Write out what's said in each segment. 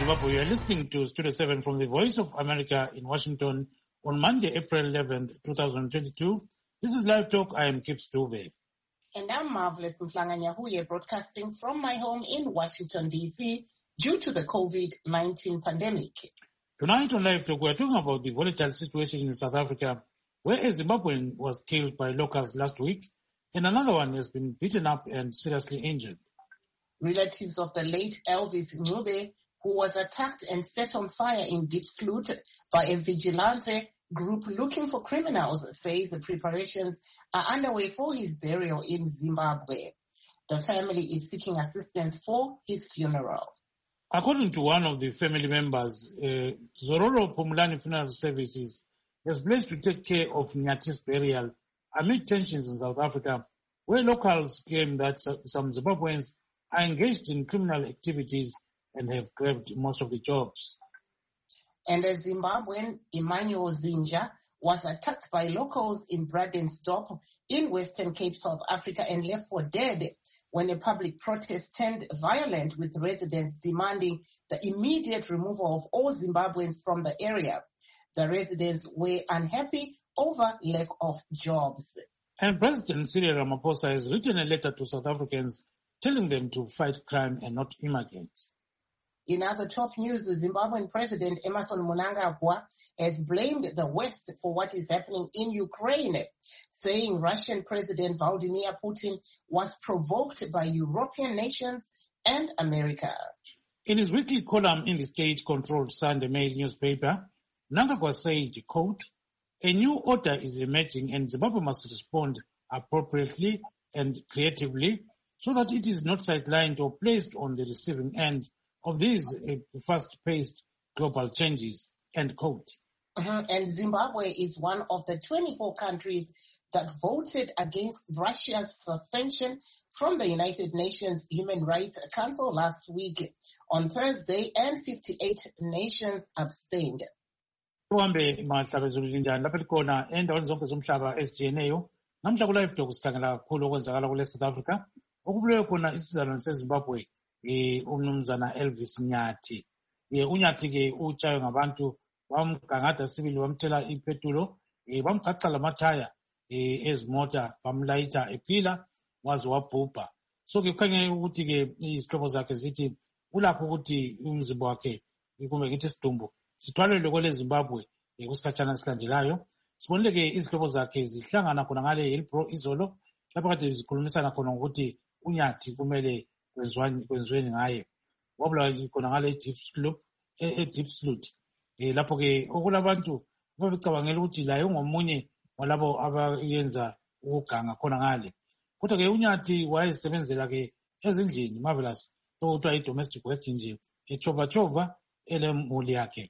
Zimbabwe. You are listening to Studio 7 from the Voice of America in Washington on Monday, April 11th, 2022. This is Live Talk. I am Kip Stube. And I'm Marvelous Mflanganyahuye, broadcasting from my home in Washington, D.C., due to the COVID-19 pandemic. Tonight on Live Talk, we are talking about the volatile situation in South Africa, where a Zimbabwean was killed by locals last week, and another one has been beaten up and seriously injured. Relatives of the late Elvis Ncube, who was attacked and set on fire in Diepsloot by a vigilante group looking for criminals, says the preparations are underway for his burial in Zimbabwe. The family is seeking assistance for his funeral. According to one of the family members, Zororo Pumulani Funeral Services has pledged to take care of Nyati's burial amid tensions in South Africa, where locals claim that some Zimbabweans are engaged in criminal activities and have grabbed most of the jobs. And a Zimbabwean, Emmanuel Zinja, was attacked by locals in Bradensdorp in Western Cape, South Africa, and left for dead when a public protest turned violent, with residents demanding the immediate removal of all Zimbabweans from the area. The residents were unhappy over lack of jobs. And President Cyril Ramaphosa has written a letter to South Africans telling them to fight crime and not immigrants. In other top news, the Zimbabwean President Emmerson Mnangagwa has blamed the West for what is happening in Ukraine, saying Russian President Vladimir Putin was provoked by European nations and America. In his weekly column in the state-controlled Sunday Mail newspaper, Mnangagwa said, quote, "A new order is emerging and Zimbabwe must respond appropriately and creatively so that it is not sidelined or placed on the receiving end of these fast-paced global changes," end quote. And Zimbabwe is one of the 24 countries that voted against Russia's suspension from the United Nations Human Rights Council last week on Thursday, and 58 nations abstained. Uhambe mahlabezulu linjani lapha likhona endaweni zonke zomhlaba ezijiyeneyo. Namhla ku-Live Talk sikhangela kakhulu okwenzakala kule South Africa, okubulewe khona isizalwane seZimbabwe umnumzana Elvis Nyathi. Unyathi-ke utshaywe ngabantu, bamgangada sibili, bamthela ipetulo, bamgaxa lamathaya ezimota, bamlayitha ephila waze wabhubha. So-ke kukhanya ukuthi-ke izihlobo zakhe zithi ulapho ukuthi umzimba wakhe kumbe ngithi isidumbu sithwalelwe kwele Zimbabwe kusikhatshana esilandelayo. Sibonile-ke izihlobo zakhe zihlangana khona ngale Hillbrow izolo, lapho kade zikhulumisana khona ngokuthi uNyathi kumele kwenziweni ngaye. Wabulawa khona ngale Diepsloot. Lapho-ke okulabantu babecabangela ukuthi laye ungomunye walabo abayenza ukuganga khona ngale. Kodwa-ke uNyathi wayesebenzela-ke ezindlini, Marvelous, okuthiwa i-domestic work nje, echova-chova elemuli yakhe.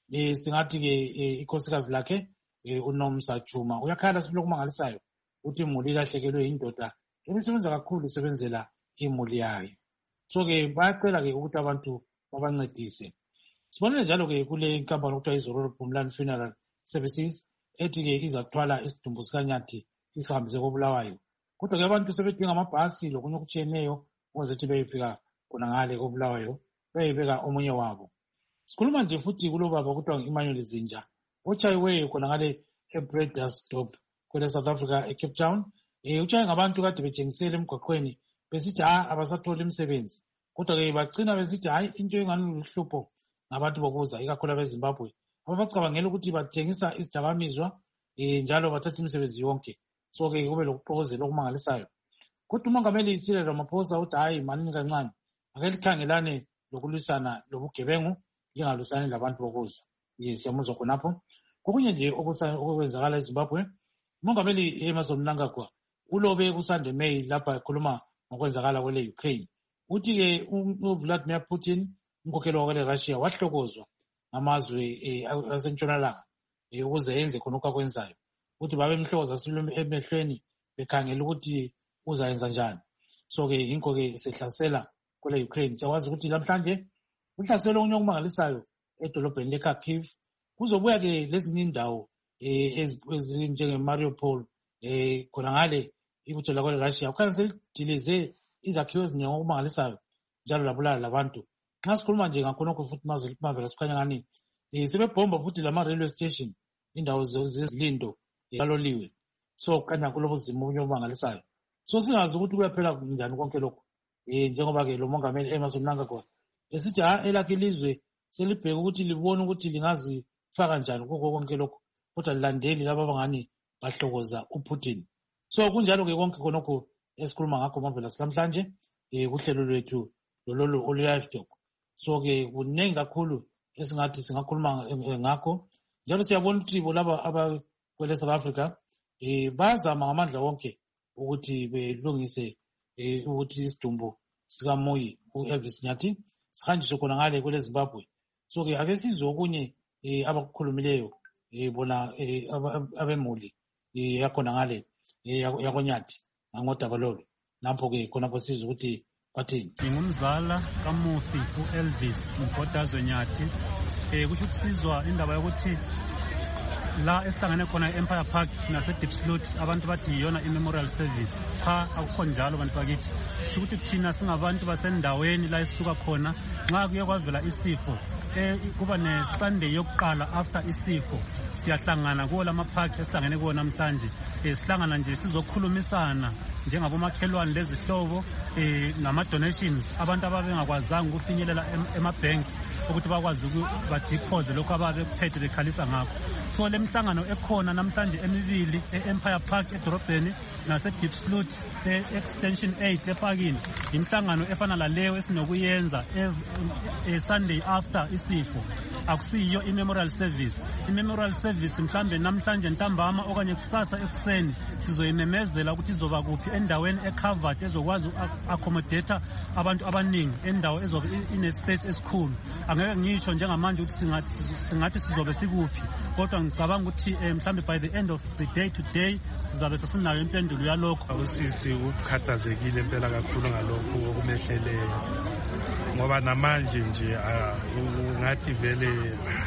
Singathi-ke ikhosikazi lakhe uNomsa Chuma uyakhala sibili okumangalisayo ukuthi imuli ilahlekelwe yindoda ebisebenza kakhulu isebenzela imuli yayo. So-ke bayacela-ke ukuthi abantu babancedise. Sibonile njalo-ke kule inkampani okuthiwa iZororo Pumulani Funeral Services ethi-ke izathwala isidumbu sikanyathi isihambise koBulawayo. Kodwa-ke abantu sebedinga amabhasi lokunye okutshiyeneyo ukuze ukuthi beyefika khona ngale koBulawayo beyebeka omunye wabo. Sikhuluma nje futhi kulobaba okuthiwa ngu-Emmanuel Zinja otshayiweyo khona ngale eBradensdorp kwele South Africa eCape Town. Utshaye ngabantu kade betshengisela emgwaqweni besithi abasatholi imisebenzi. Kodwa-ke bagcina besithi into engani luhlupho ngabantu bokuza, ikakhulu abeZimbabwe ababacabangela ukuthi bathengisa izidakamizwa njalo bathatha imisebenzi yonke. So-ke kube lokuxokozela okumangalisayo. Kodwa uMongameli Cyril Ramaphosa uthi manini kancane ake likhangelane lokulwisana lobugebengu, lingalwisani labantu bokuza. Siyamuzwa khonapho. Kokunye nje okwenzakala eZimbabwe, uMongameli Emmerson Mnangagwa ulobe kuSunday Mail lapha ekhuluma ngokwenzakala kwele Ukraine. Uthi-ke uVladimir Putin, umkhokheli wakwele Russia, wahlokozwa ngamazwe asentshonalanga ukuze yenze khonokho akwenzayo. Uthi babemhlokoza sibili emehlweni bekhangela ukuthi uzayenza njani. So-ke yinko-ke sehlasela kwele Ukraine. Siyakwazi ukuthi namhlanje uhlaselo okunye okumangalisayo edolobheni leKharkiv. Kuzobuya-ke lezinye indawo ezinjenge-Mariupol khona ngale ibutho lakwele Russia. Kukhanya selidilize izakhiwo eziningi okumangalisayo njalo labulala labantu nxa sikhuluma nje ngakhonokho futhi mavela sikhanya ngani sebebhomba futhi lama-railway station indawo zezilindo kaloliwe. So kukhanya kulobuzima obunye obumangalisayo. So singazi ukuthi kuyaphela njani konke lokhu. Njengoba-ke lo mongameli Emmerson Mnangagwa esithi elakhe ilizwe selibheke ukuthi libone ukuthi lingazifaka njani kukho konke lokhu, kodwa lilandeli laba abangani bahlokoza uPutin. So kunjalo-ke konke khonokho esikhuluma ngakho mavela namhlanje kuhlelo lwethu lolu olu-live. So-ke kuningi kakhulu esingathi singakhuluma ngakho, njalo siyabona ukuthi laba abakwele South Africa bayazama ngamandla wonke ukuthi belungise ukuthi isidumbu sikaMoyi u-Elvis Nyathi sihanjiswe khona ngale kwele Zimbabwe. So-ke ake sizwe okunye abakukhulumileyo bona abemuli yakhona ngale yakonyathi ngodaba lolu. Napho-ke khonapho sizwe ukuthi bathini. Ngingumzala kamufi u-Elvis Mgodazwe Nyathi. Kusho ukusizwa indaba yokuthi la esihlangane khona e-Empire Park nase-Diepsloot abantu bathi yiyona i-memorial service. Cha, akukho njalo bantu bakithi. Kusho ukuthi thina singabantu basendaweni la esisuka khona nxa kuye kwavela isifo kuba ne-Sunday yokuqala after isifo siyahlangana kuwo lama-park esihlangene kuwo namhlanje. Sihlangana nje sizokhulumisana njengabomakhelwane lezihlobo ngama-donations abantu ababengakwazanga ukufinyelela ema-banks ukuthi bakwazi badiphoze lokhu ababephethe bekhalisa ngakho. So le mhlangano ekhona namhlanje emibili e-Empire Park edorobheni nase-Diepsloot extension 8 epakini imhlangano efana laleyo esinokuyenza Sunday after isifo. Akusiyo i-memorial service. I-memorial service mhlambe namhlanje ntambama okanye kusasa ekuseni sizoyimemezela ukuthi izoba kuphi endaweni ecovered ezokwazi accommodate abantu abaningi, endawo ezobe ine-space esikhulu. Angeke ngisho njengamanje ukuthi singathi sizobe sikuphi, kodwa ngicabanga ukuthi mhlambe by the end of the day today sizabe sesinayo impendulo yalokho. Usisi ukhathazekile impela kakhulu ngalokho okumehleleyo, ngoba namanje nje ngathi vele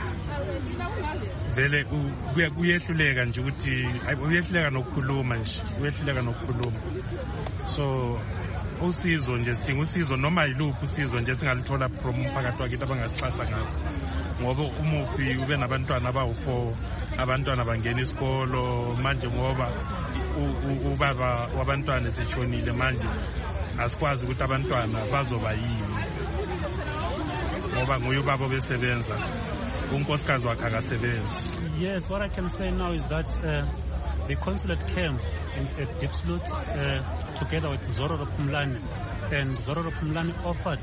kuyehluleka nje ukuthi uyehluleka nokukhuluma nje, uyehluleka nokukhuluma. So usizo nje sidinga usizo, noma yiluphi usizo nje singalithola from umphakathi wakithi abangasixhasa ngakho, ngoba umufi ube nabantwana abawu-4, abantwana bangena isikolo manje, ngoba ubaba wabantwana eseshonile manje asikwazi ukuthi abantwana bazoba yini, ngoba nguye ubaba obesebenza, unkosikazi wakhe akasebenzi. Yes, what I can say now is that the consulate came at Diepsloot together with Zororo Phumlani, and Zororo Phumlani offered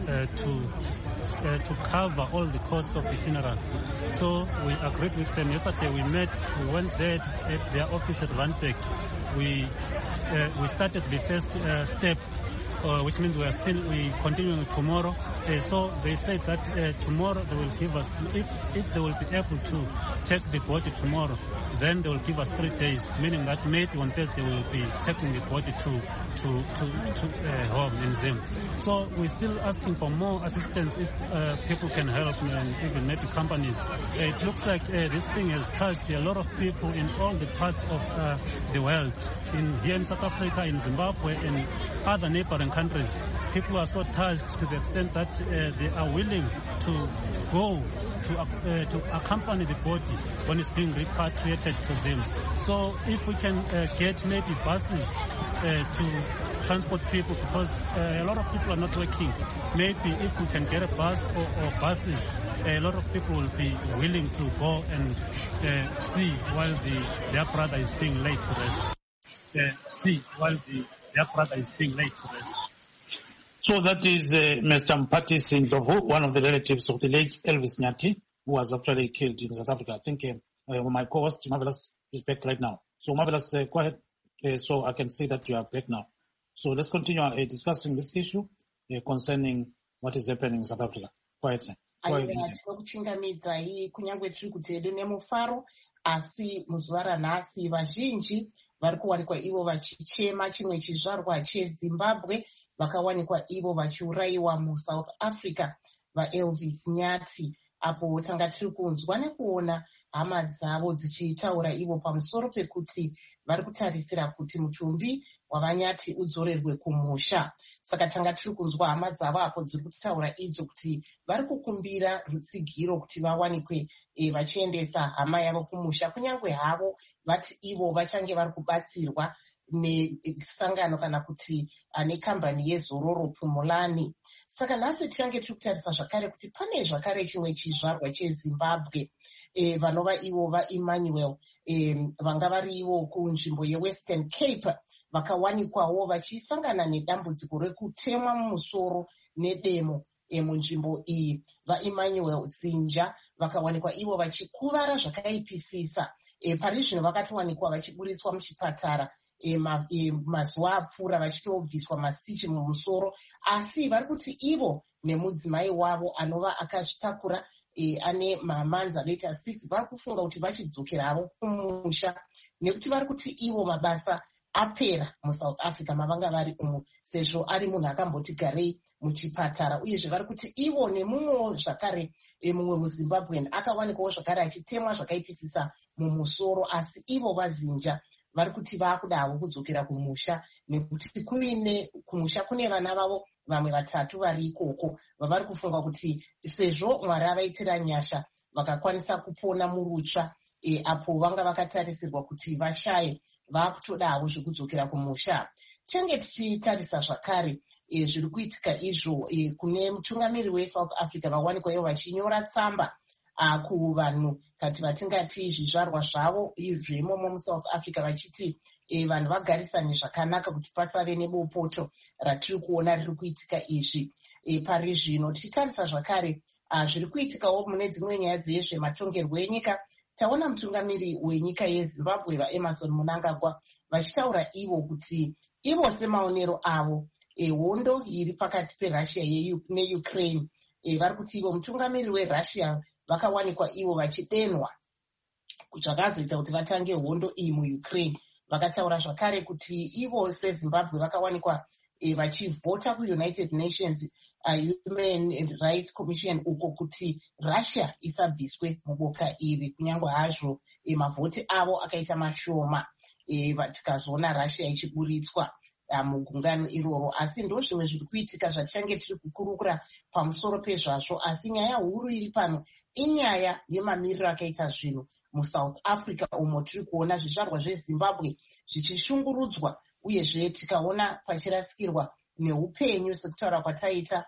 to cover all the costs of the funeral. So we agreed with them. Yesterday we went there at their office at Randburg. We started the first step, which means we continuing tomorrow. So they said that tomorrow they will give us, if they will be able to take the body tomorrow, then they will give us 3 days, meaning that maybe on Thursday we will be taking the body to home in Zim. So we're still asking for more assistance if people can help, and even maybe companies. It looks like this thing has touched a lot of people in all the parts of the world, here in South Africa, in Zimbabwe, and other neighboring countries. People are so touched to the extent that they are willing to go to accompany the body when it's being repatriated to Zim. So if we can get maybe buses to transport people, because a lot of people are not working, maybe if we can get a bus or buses, a lot of people will be willing to go and see while their brother is being laid to rest. Their brother is being laid to rest. So that is Mr. Mpati Sindlovu, one of the relatives of the late Elvis Nyathi, who was actually killed in South Africa. I think my co-host, Marvelous, is back right now. So Marvelous, go ahead. So I can see that you are back now. So let's continue discussing this issue concerning what is happening in South Africa. Go ahead, sir. Tinokuchingamidza iyi kunyangwe tiri kuti hedu nemufaro, asi muzuva ranhasi vazhinji vari kuwanikwa ivo vachichema chimwe chizvarwa cheZimbabwe vakawanikwa ivo vachiurayiwa muSouth Africa, vaElvis Nyathi. apo tanga tiri kunzwa nekuona hama dzavo dzichitaura ivo pamusoro pekuti vari kutarisira kuti mutumbi wavanyati udzorerwe kumusha. Saka tanga tiri kunzwa hama dzavo apo dziri kutaura idzo kuti vari kukumbira rutsigiro kuti vawanikwe vachiendesa hama yavo kumusha, kunyange havo vati ivo vachange vari kubatsirwa nesangano kana kuti nekambani yezororo Pumulani. Saka nhasi tichange tiri kutarisa zvakare kuti pane zvakare chimwe chizvarwa cheZimbabwe vanova ivo vaEmmanuel vanga vari ivo kunzvimbo yeWestern Cape vakawanikwawo vachisangana nedambudziko rekutemwa mumusoro nedemo munzvimbo iyi. VaEmmanuel Zinja vakawanikwa ivo vachikuvara zvakaipisisa. Pari zvino vakatowanikwa vachiburitswa muchipatara mazuva apfuura vachitobviswa masichi mumusoro, asi vari kuti ivo nemudzimai wavo anova akazvitakura ane mamanzi anoita 6 vari kufunga kuti vachidzokerawo kumusha, nekuti vari kuti ivo mabasa apera muSouth Africa mavanga vari umo, sezvo ari munhu akamboti garei muchipatara. Uyezve vari kuti ivo nemumwewo zvakare mumwe muZimbabwean akawanikwawo zvakare achitemwa zvakaipisisa mumusoro, asi ivo vaZinja vari kuti vaakudawo kudzokera kumusha, nekuti kumusha kune vana vavo vamwe 3 vari ikoko vavari kufunga kuti sezvo Mwari avaitira nyasha vakakwanisa kupona murutsva apo vanga vakatarisirwa kuti vashaye, vaakutodawo zvekudzokera kumusha. Tinge tichitarisa zvakare zviri kuitika izvo kune mutungamiri weSouth Africa vawanikwa ivo vachinyora tsamba kuvanhu kati vatingati zvizvarwa zvavo zveimomo muSouth Africa vachiti vanhu vagarisane zvakanaka kuti pasave nebopoto ratiri kuona riri kuitika izvi pari zvino. Tichitarisa zvakare zviri kuitikawo mune dzimwe nyaya dzezvematongerwo enyika, taona mutungamiri wenyika yeZimbabwe vaEmmerson Mnangagwa vachitaura ivo kuti ivo semaonero avo hondo iri pakati peRussia neUkraine, vari kuti ivo mutungamiri weRussia vakawanikwa ivo vachidenwa zvakazoita kuti vatange hondo iyi muUkraine. Vakataura zvakare kuti ivo seZimbabwe vakawanikwa vachivhota kuUnited Nations Human Rights Commission uko kuti Russia isabviswe muboka iri, kunyange hazvo mavhoti avo akaita mashoma tikazoona Russia ichiburitswa mugungano iroro. Asi ndozvimwe zviri kuitika zvatichange tiri kukurukura pamusoro pezvazvo, asi nyaya huru iri pano inyaya yemamiriro akaita zvinhu muSouth Africa umo tiri kuona zvizvarwa zveZimbabwe zvichishungurudzwa, uyezve tikaona pachirasikirwa neupenyu sekutaura kwataita.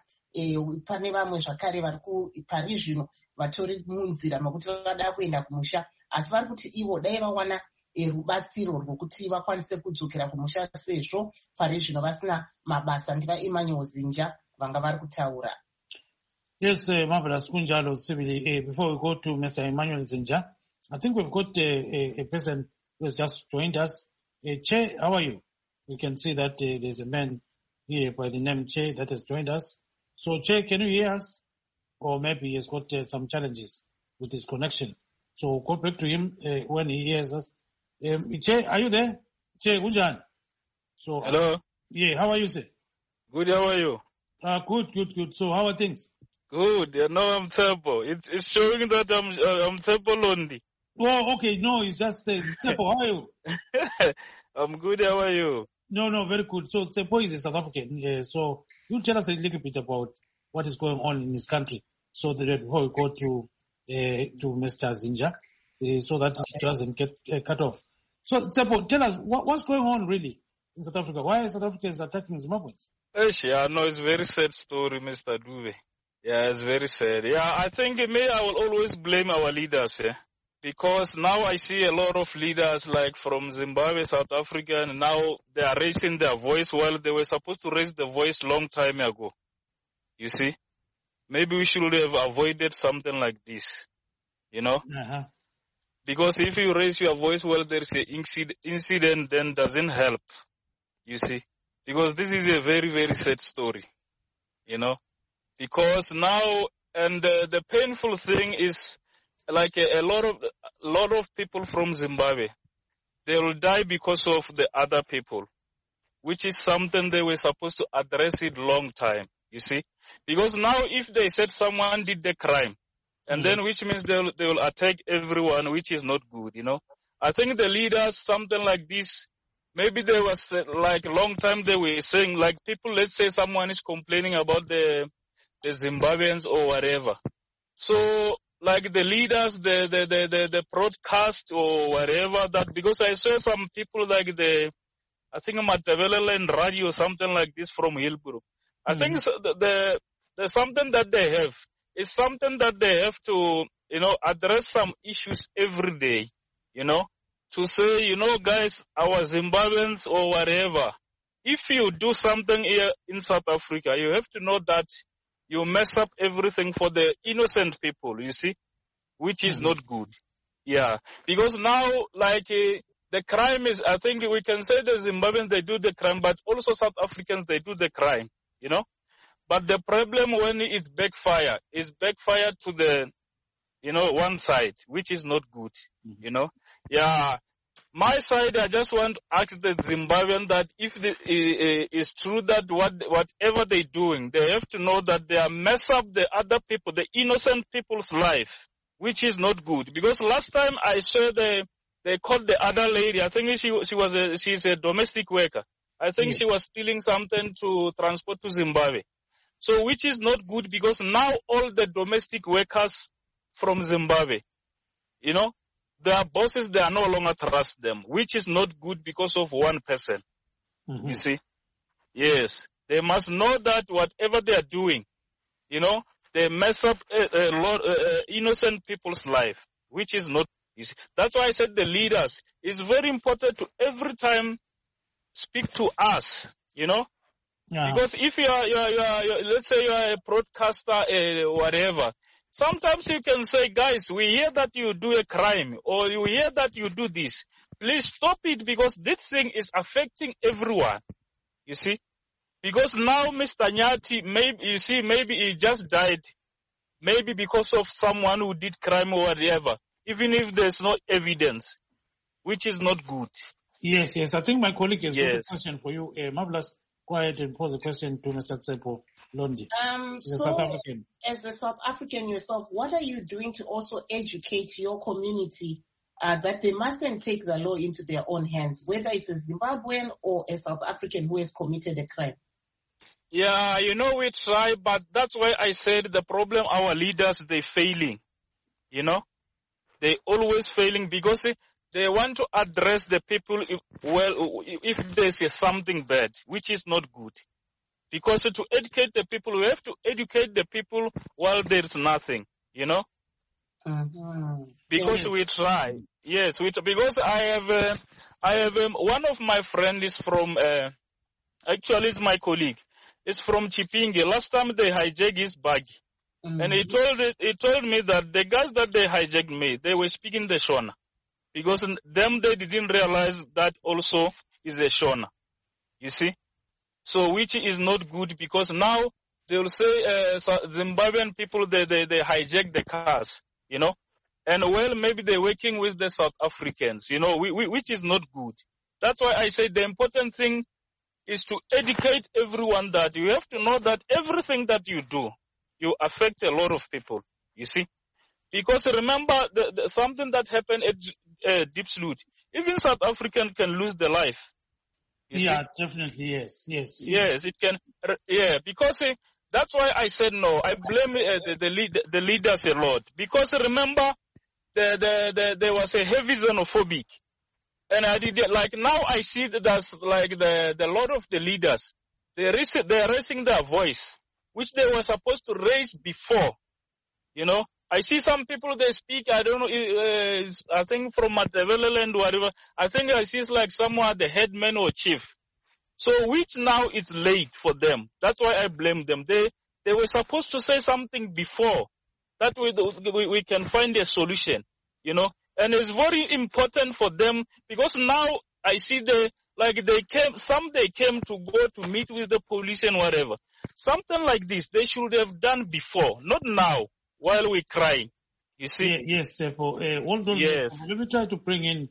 Pane vamwe zvakare vari pari zvino vatori munzira mekuti vada kuenda kumusha, asi vari kuti ivo dai vawana rubatsiro rwokuti vakwanise kudzokera kumusha sezvo pari zvino vasina mabasa. NdivaEmmanuel Zinja vanga vari kutaura. Yes, marvelous kunjalo Sibili. Before we go to Mr. Emmanuel Zinja, I think we've got a person who has just joined us. Che, how are you? We can see that there's a man here by the name Che that has joined us. So Che, can you hear us? Or maybe he has got some challenges with his connection. So go back to him when he hears us. Che, are you there? Che, Unjan. So hello. Yeah, how are you, sir? Good, how are you? Good. So how are things? Good. No, I'm terrible. It's showing that I'm terrible only. Oh, okay. No, it's just Tsepo. How are you? I'm good. How are you? No, very good. So Tsepo is a South African. So you tell us a little bit about what is going on in his country, so that before we go to Mr. Zinja, so that it doesn't get cut off. So Tsepo, tell us what's going on really in South Africa. Why are South Africans attacking Zimbabweans? Yeah, no, it's a very sad story, Mr. Dube. Yeah, it's very sad. Yeah, I think I will always blame our leaders, because now I see a lot of leaders like from Zimbabwe, South Africa, and now they are raising their voice. Well, they were supposed to raise the voice long time ago. You see? Maybe we should have avoided something like this, Uh-huh. Because if you raise your voice, well, there's an incident, then doesn't help, you see? Because this is a very, very sad story, Because now, and the painful thing is, like a lot of people from Zimbabwe, they will die because of the other people, which is something they were supposed to address it long time, you see? Because now if they said someone did the crime, And then which means they will attack everyone, which is not good, you know. I think the leaders, something like this, maybe there was like a long time they were saying, like people, let's say someone is complaining about the Zimbabweans or whatever. So like the leaders, the broadcast or whatever that, because I saw some people like I think Mataveleland Radio or something like this from Hillbrook. I think the something that they have is something that they have to, you know, address some issues every day, you know, to say, you know, guys, our Zimbabweans or whatever, if you do something here in South Africa, you have to know that you mess up everything for the innocent people, you see, which is not good. Yeah, because now, like, the crime is, I think we can say the Zimbabweans, they do the crime, but also South Africans, they do the crime, you know. But the problem when it's backfire to the, you know, one side, which is not good, you know. Yeah, my side, I just want to ask the Zimbabwean that if it's true that whatever they're doing, they have to know that they are mess up the other people, the innocent people's life, which is not good. Because last time I saw they caught the other lady. I think she's a domestic worker. I think she was stealing something to transport to Zimbabwe. So which is not good, because now all the domestic workers from Zimbabwe, you know, their bosses, they are no longer trust them, which is not good because of one person. You see? Yes. They must know that whatever they are doing, you know, they mess up a lot innocent people's life, which is not. You see? That's why I said the leaders, it's very important to every time speak to us, you know. Yeah. Because if you are, let's say you are a broadcaster, whatever, sometimes you can say, guys, we hear that you do a crime, or you hear that you do this. Please stop it, because this thing is affecting everyone. You see? Because now Mr. Nyati, maybe he just died, maybe because of someone who did crime or whatever, even if there's no evidence, which is not good. Yes. I think my colleague has got a question for you. Marvelous. Go ahead and pose a question to Mr. Tsepo Londi. South African. As a South African yourself, what are you doing to also educate your community that they mustn't take the law into their own hands, whether it's a Zimbabwean or a South African who has committed a crime? Yeah, you know, we try, but that's why I said the problem, our leaders, they failing. You know, they always failing, because they want to address the people, if there's something bad, which is not good. Because to educate the people, we have to educate the people while there's nothing, you know? Because we try. Yes, because I have one of my friends is from, actually it's my colleague. It's from Chipinge. Last time they hijacked his bag. And he told me that the guys that they hijacked me, they were speaking the Shona. Because they didn't realize that also is a Shona. You see? So which is not good, because now they will say Zimbabwean people, they hijack the cars, you know? And well, maybe they're working with the South Africans, you know, which is not good. That's why I say the important thing is to educate everyone that you have to know that everything that you do, you affect a lot of people, you see? Because remember, something that happened at Diepsloot, even South African can lose their life. Yeah, definitely, yes. Yes, it can, because that's why I said no. I blame the leaders a lot. Because remember, there was a heavy xenophobic. And I did it, like now I see that that's like the lot of the leaders, they're raising their voice, which they were supposed to raise before, you know. I see some people, they speak, I don't know, I think from Mataveleland or whatever, I think I see it's like someone, the headman or chief. So which now it's late for them. That's why I blame them. They were supposed to say something before. That we can find a solution, you know. And it's very important for them, because now I see they came to go to meet with the police and whatever. Something like this, they should have done before, not now. While we cry, you see. Yes, Tsepo. Yes. Let me try to bring in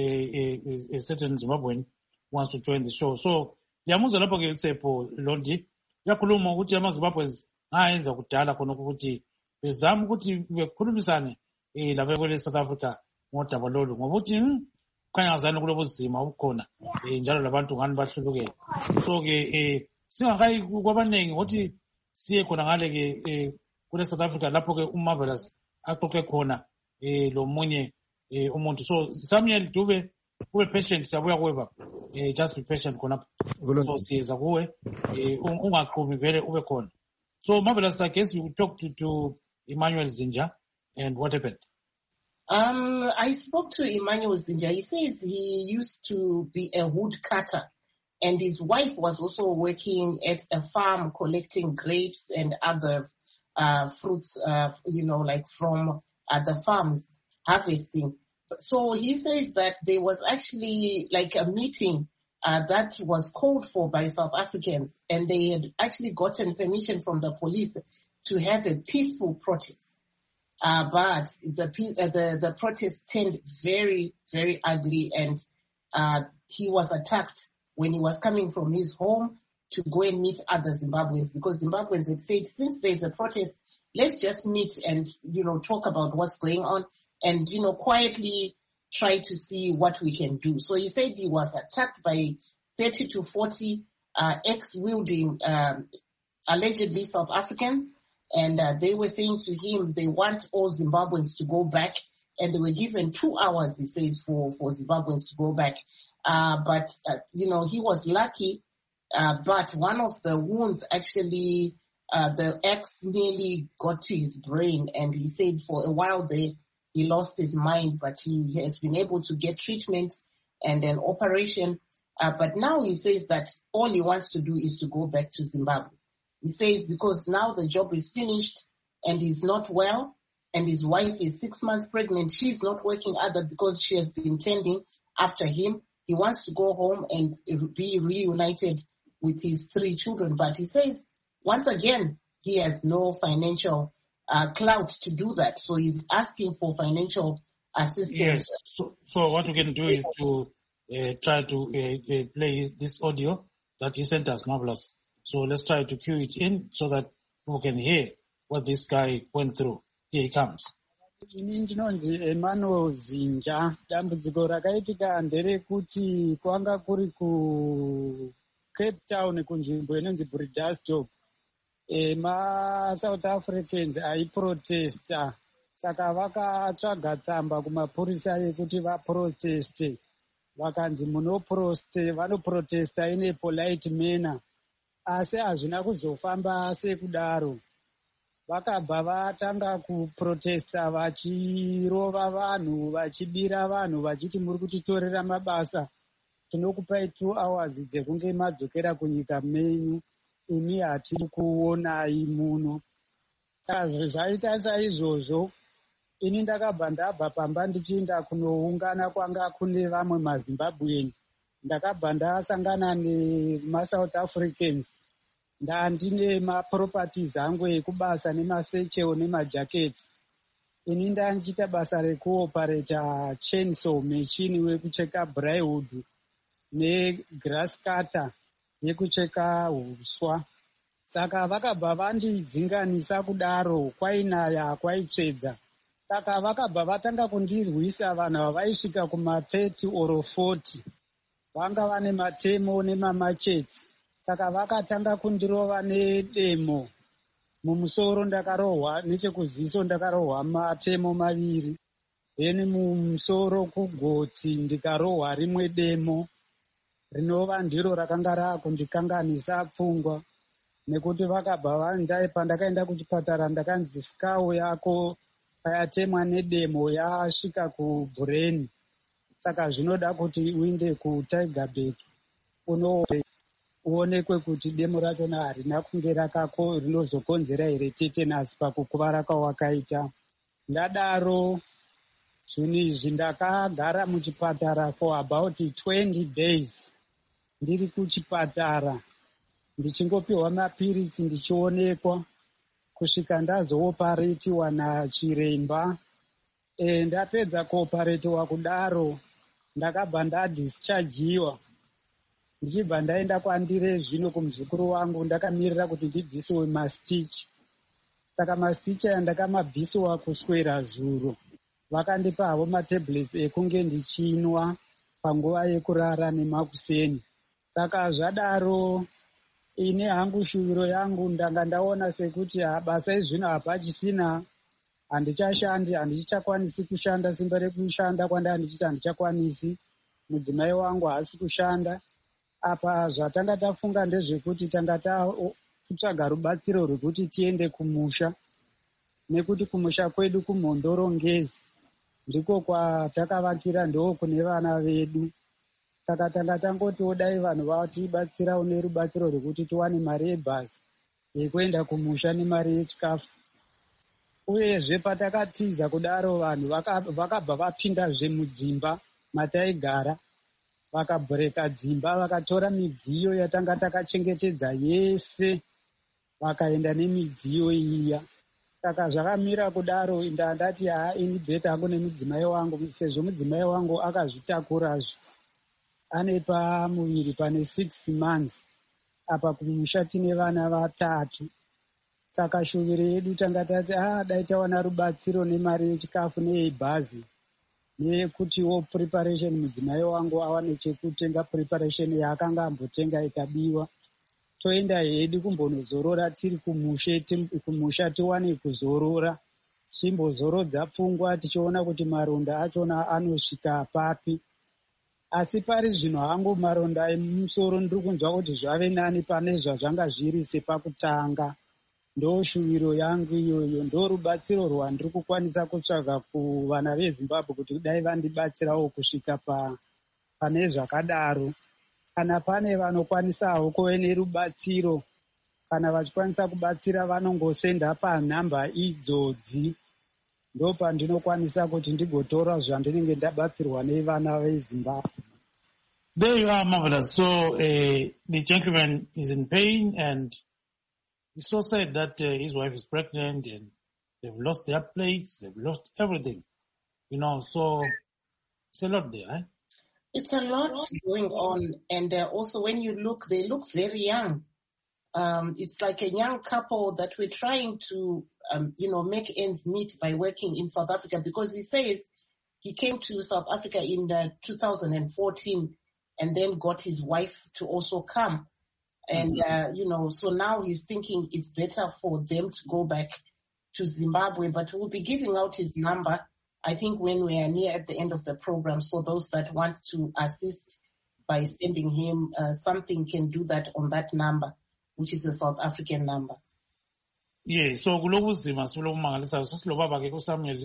a certain Zimbabwean wants to join the show. So, yamuza lapho ke Tsepo Londi. Yakhuluma ukuthi amaZimbabweans ayenza kudala khona ukuthi bezama ukuthi bekhulumisane lapha kwele South Africa ngodaba lolu ngoba uthi kukhanyazana kulobuzima obukhona njalo labantu ngani bahlulukela. So ke singakayi kwabanengi ukuthi siye khona ngale ke kule South Africa lapho ke uMarvelous aqoqe khona lo munye umuntu. So Samuel Dube ube patient, siyabuya kuwe baba. Just be patient khona. So siyeza kuwe ungaqhumi vele ube khona. So Marvelous, I guess you talk to Emmanuel Zinja, and what happened? I spoke to Emmanuel Zinja. He says he used to be a wood cutter, and his wife was also working at a farm collecting grapes and other fruits, like from the farms, harvesting. So he says that there was actually like a meeting that was called for by South Africans, and they had actually gotten permission from the police to have a peaceful protest. But the protest turned very, very ugly, and he was attacked when he was coming from his home to go and meet other Zimbabweans, because Zimbabweans had said, since there's a protest, let's just meet and, talk about what's going on and, quietly try to see what we can do. So he said he was attacked by 30 to 40 ex-wielding, allegedly South Africans. And they were saying to him they want all Zimbabweans to go back. And they were given 2 hours, he says, for Zimbabweans to go back. But he was lucky. But one of the wounds actually, the axe nearly got to his brain. And he said for a while there, he lost his mind, but he has been able to get treatment and an operation. But now he says that all he wants to do is to go back to Zimbabwe. He says because now the job is finished and he's not well and his wife is 6 months pregnant. She's not working either because she has been tending after him. He wants to go home and be reunited with his 3 children. But he says, once again, he has no financial clout to do that. So he's asking for financial assistance. Yes. So what we can do is to try to play this audio that he sent us, Marvelous. So let's try to cue it in so that people can hear what this guy went through. Here he comes. Ini ndinonzi Emmanuel Zinja. Dambudziko rakaitika nderekuti kwanga kuri ku Cape Town kunzvimbo inonzi Bredasdorp. South Africans aiprotesta. Saka vakatsvaga tsamba kumapurisa yekuti vaproteste. Vakanzi vanoprotesta in a polite manner. Asi hazvina kuzofamba sekudaro. Vakabva vatanga kuprotesta vachirova vanhu, vachibira vanhu, vachiti muri kutitorera mabasa. Tinokupai 2 hours dzekunge madzokera kunyika menyu. Imi hatiri kuonai muno. Saka zvaita saizvozvo, ini ndakabva ndabva pamba ndichienda kunoungana kwanga kune vamwe maZimbabwean. Ndakabva ndasangana nemaSouth Africans. Ndandine maproperties angu ekubasa nemasechewo nemajackets. Ini ndandichita basa rekuopareta chainsaw machine wekucheka plywood negrass cutter yekucheka huswa. Saka vakabva vandidzinganisa kudaro, kwainaya kwaitsvedza. Saka vakabva vatanga kundirwisa vanhu vavaisvika kuma30 or 40. Vanga vane matemo nemamachets. Saka vakatanga kundirova nedemo. Mumusoro ndakarohwa, nechekuziso ndakarohwa matemo 2. Then mumusoro kugotsi ndikarohwa rimwe demo. Rinova ndiro rakanga rakundikanganisa pfungwa. Nekuti vakabva pandakaenda kuchipatara ndakanzi skull yako payatemwa nedemo yasvika kubrain. Saka zvinoda kuti uinde kuTigerberg uonekwe kuti demo rachona harina kunge rinozokonzera here tetanus pakukuvara kwawakaita. Ndadaro zvinhu izvi ndakagara muchipatara for about 20 days. Ndiri kuchipatara ndichingopiwa mapirisi ndichionekwa kusvika ndazooparetiwa nachiremba. Ndapedza kuoparetiwa kudaro ndakabva ndadischargiwa. Ndichibva ndaenda kwandire zvino kumuzukuru wangu ndakamirira kuti ndibvisiwe mastitch. saka masiticha yandakamabvisiwa kuswera zuro vakandipa havo matablets ekunge ndichinwa panguva yekurara nemakuseni. Saka zvadaro ine hangu shuviro yangu ndanga ndaona sekuti basa izvino hapachisina, handichashandi, handichakwanisi kushanda simba rekushanda kwanda handichiti handichakwanisi, mudzimai wangu haasi kushanda. Apa zvatanga tafunga ndezvekuti tanga takutsvaga rubatsiro rwekuti tiende kumusha, nekuti kumusha kwedu kumhondorongezi ndiko kwatakavakira ndo kune vana vedu. Saka tanga tangoti dai vanhu vatibatsira une rubatsiro rwekuti tiwane mari yebhasi yekuenda kumusha nemari yechikafu. Uyezve patakatiza kudaro vanhu vakabva vapindazve mudzimba mataigara, vakabhureka dzimba, vakatora midziyo yatanga takachengetedza yese vakaenda nemidziyo iya. Saka zvakamira kudaro ndandati ini bheta hangu nemudzimai wangu, sezvo mudzimai wangu akazvitakurazve ane pamuviri pane 6 months, apa kumusha tine vana 3. Saka shuviro yedu tanga tati dai tawana rubatsiro nemari yechikafu neyebhazi nekutiwo preparation, mudzimai wangu awane chekutenga preparation yaakanga ambotenga ikabiwa, toenda hedu kumbonozorora tiri kumusha tiwane kuzorora, timbozorodza pfungwa tichiona kuti maronda achona anosvika papi. Asi pari zvino hangu maronda emusoro ndiri kunzwa kuti zvave nani pane zvazvanga zviri sepakutanga. Ndo shuviro yangu iyoyo, ndo rubatsiro rwandiri kukwanisa kutsvaga kuvana veZimbabwe kuti dai vandibatsirawo kusvika pane zvakadaro. Kana pane vanokwanisawo kuve nerubatsiro, kana vachikwanisa kubatsira vanongosenda panhamba idzodzi, ndo pandinokwanisa kuti ndigotora zvandinenge ndabatsirwa nevana veZimbabwe. There you are, marvelous. So the gentleman is in pain, and he so sad that his wife is pregnant and they've lost their plates, they've lost everything. So it's a lot there, eh? It's a lot going on, and also when you look, they look very young. It's like a young couple that we're trying to, make ends meet by working in South Africa, because he says he came to South Africa in 2014 and then got his wife to also come. And, so now he's thinking it's better for them to go back to Zimbabwe, but we'll be giving out his number, I think, when we are near at the end of the program. So those that want to assist by sending him something can do that on that number, which is a South African number. Yeah, so kulobuzima silokumangalisayo sesilobaba ke kuSamuel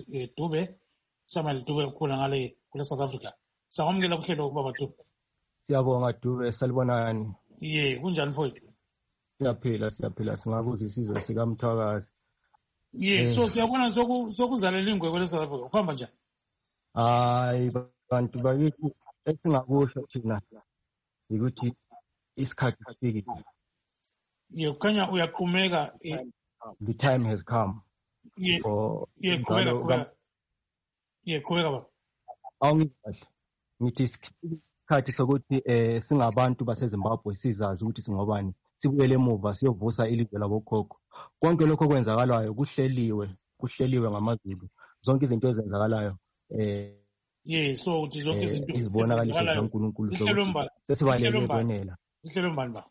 Dube ukhona ngale kule South Africa. Sakwamukela kuhlelo kubaba Dube. Siyabonga Dube, salibonani. Yeah, kunjani mfowethu? Siyaphila singakuza isizwe sikaMthwakazi. Yeah, so siyabona sokuzalela ingwe kule South Africa. Kuhamba njani? Hayi bantu bakithi esingakusho thina ukuthi isikhathi sifikile. Yeah, kukhanya uyaqhumeka. The time has come. Yeah, qhubeka. Yeah, qhubeka baba. Awungikahle. Ngithi isikhathi sokuthi singabantu baseZimbabwe sizazi ukuthi singobani, sibuyele emuva siyovusa ilizwe labokhokho. Konke lokho kwenzakalayo kuhleliwe ngamaZulu. Zonke izinto ezenzakalayo yeah, so uthi zonke izinto izibonakalisho zikaNkulunkulu sesibaleke kwenela. Zihlelo mbani ba?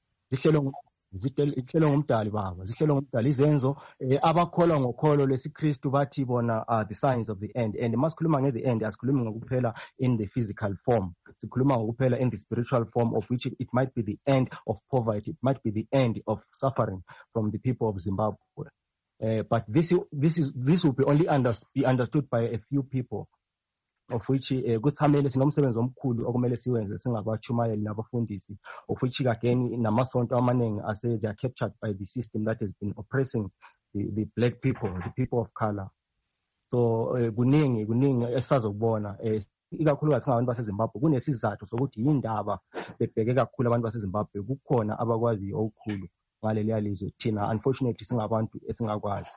Zihlelo ngumdali baba, zihlelo ngumdali. Izenzo abakholwa ngokholo lesiKristu bathi bona the signs of the end, and masikhuluma nge the end asikhulumi ngokuphela in the physical form, sikhuluma ngokuphela in the spiritual form, of which it might be the end of poverty, it might be the end of suffering from the people of Zimbabwe. But this will be only be understood by a few people, of which kusamele sinomsebenzi omkhulu okumele siwenze singabachumayeli nabafundisi, of which again namasonto amaningi they are captured by the system that has been oppressing the black people, the people of color. So kuningi esazokubona ikakhulukazi singabantu baseZimbabwe kunesizathu sokuthi yindaba bebheke kakhulu abantu baseZimbabwe, kukhona abakwaziyo okukhulu ngaleliya lizwe thina unfortunately singabantu esingakwazi.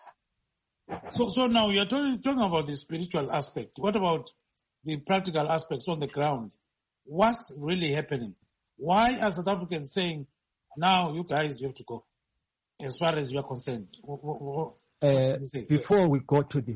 So now you're talking about the spiritual aspect. What about the practical aspects on the ground? What's really happening? Why are South Africans saying, now you guys, you have to go, as far as you are concerned? before we go to the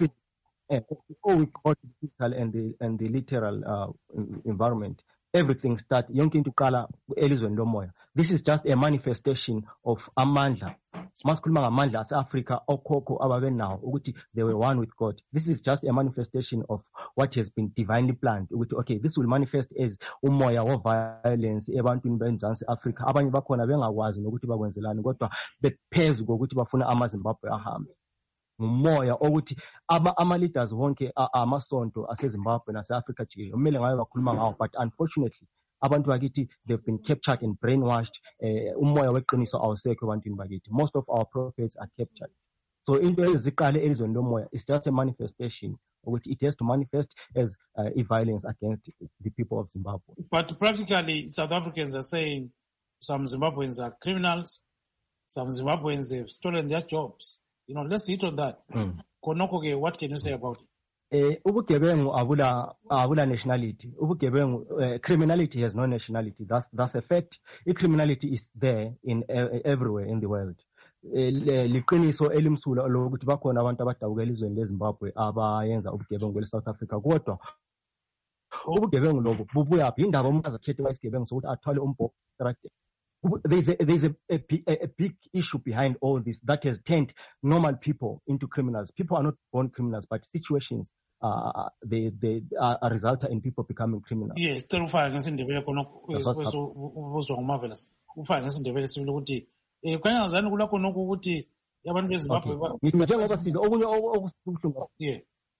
physical and the literal environment, everything starts. Yonke into qala elizweni lomoya. This is just a manifestation of amandla. Masikhuluma ngamandla ase-Africa okhokho ababenawo ukuthi they were one with God. This is just a manifestation of what has been divinely planned. Okay, this will manifest as umoya of violence ebantwini beMzansi Africa. Abanye bakhona bengakwazi nokuthi bakwenzelani kodwa bephezu kokuthi bafuna amaZimbabwe ahambe. Umoya ukuthi ama-leaders wonke amasonto aseZimbabwe nase-Africa jikelele kumele ngabe bakhuluma ngawo, but unfortunately abantu bakithi they've been captured and brainwashed. Umoya weqiniso awusekho ebantwini bakithi. Most of our prophets are captured. So into eziqale elizweni lomoya is just a manifestation which it has to manifest as violence against the people of Zimbabwe. But practically South Africans are saying some Zimbabweans are criminals, some Zimbabweans have stolen their jobs. Let's hit on that. Konoko, what can you say about it? Ubugebengu abula nationality. Ubugebengu, criminality has no nationality. That's a fact. Criminality is there in everywhere in the world. Liqiniso elimsula lokuthi bakhona abantu abadabuka elizweni leZimbabwe abayenza ubugebengu leSouth Africa. Kodwa ubugebengu lobo bubuya phi indaba umuntu azakhethe isigebengu sokuthi athwale umbhobho. There's a big issue behind all this that has turned normal people into criminals. People are not born criminals, but situations they are a result in people becoming criminals. Yes, still ufaka ngesindebele khona uzwa ngumarvelous. Ufaka ngesindebele sibili ukuthi kanyazani kula khona ukuthi abantu beZimbabwe njengoba size okunye okubuhlungu. Yeah.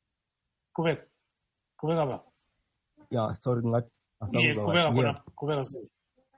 Kubeka ba. Yeah, sorry ngathi. Kubeka sibili.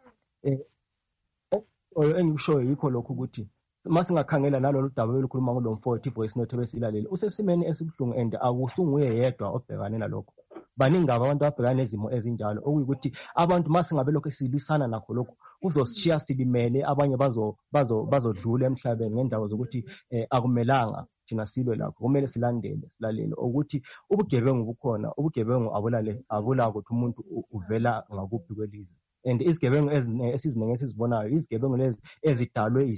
Engisho yikho lokho ukuthi masingakhangela nalolu daba olukhuluma ngolo mfowethu ivoice note besilaleli usesimeni esibuhlungu and akusunguye yedwa obhekane nalokho. Baningi abantu abhekana nezimo ezinjalo okuyikuthi abantu masingabe lokho silwisana nakho lokho uzoshiya silimele, abanye bazodlula emhlabeni ngendawo zokuthi akumelanga thina silwe lakho, kumele silalele ukuthi ubugebengu bukhona. Ubugebengu abula ukuthi umuntu uvela ngakuphi kwelizwe. And izigebengu esizinenge esizibonayo izigebengu lezi ezidalwe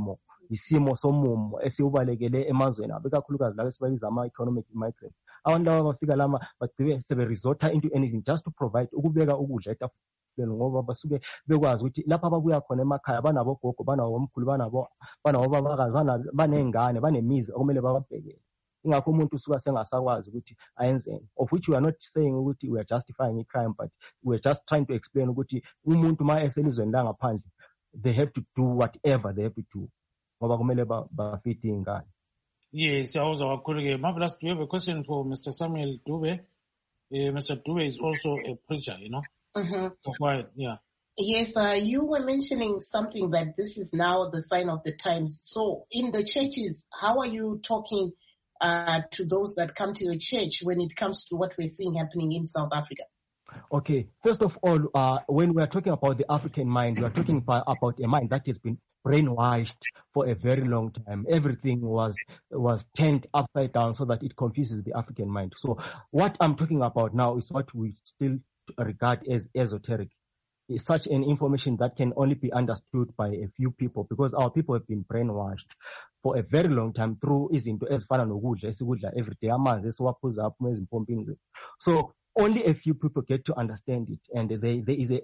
isimo somumo esiubalekele emazweni abekakhulukazi la esibabiza ama-economic migrants. Abantu laba bafika lama bagcibe seberesorta into anything just to provide ukubeka ukudla etafuleni ngoba basuke bekwazi ukuthi lapha ababuya khona emakhaya banabogogo, banabomkhulu, banabobabakazi, banengane, banemizi okumele bababhekele. Ingakho umuntu usuka sengasakwazi ukuthi ayenzeni, of which we are not saying ukuthi we are justifying a crime, but we are just trying to explain ukuthi umuntu ma eselizweni la ngaphandle they have to do whatever they have to do ngoba kumele bafite ingane. Yes, Marvelous, do you have a question for Mr. Samuel Dube? Mr. Dube is also a preacher, Mm-hmm. So quiet, yeah. Yes, you were mentioning something that this is now the sign of the times. So in the churches, how are you talking to those that come to your church when it comes to what we're seeing happening in South Africa? Okay, first of all, when we are talking about the African mind, we are talking about a mind that has been brainwashed for a very long time. Everything was turned upside down so that it confuses the African mind. So what I'm talking about now is what we still regard as esoteric. It's such an information that can only be understood by a few people because our people have been brainwashed for a very long time through izinto ezifana nokudla esikudla everyday, amanzi esiwaphuza apha ezimpompini. So only a few people get to understand it, and there is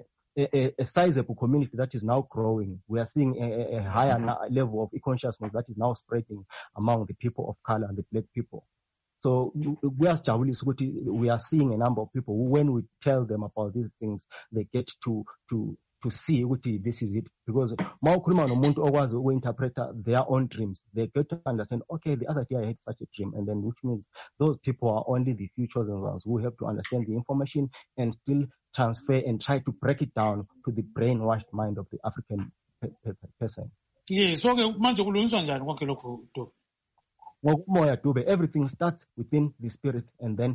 a sizable community that is now growing. We are seeing a higher level of consciousness that is now spreading among the people of color and the black people. So we are seeing a number of people who, when we tell them about these things, they get to see this is it. Because we interpret their own dreams. They get to understand, okay, the other day I had such a dream, and then which means those people are only the few chosen ones who have to understand the information and still transfer and try to break it down to the brainwashed mind of the African person. Yes, so manje kulungiswa njani konke lokho? Everything starts within the spirit, and then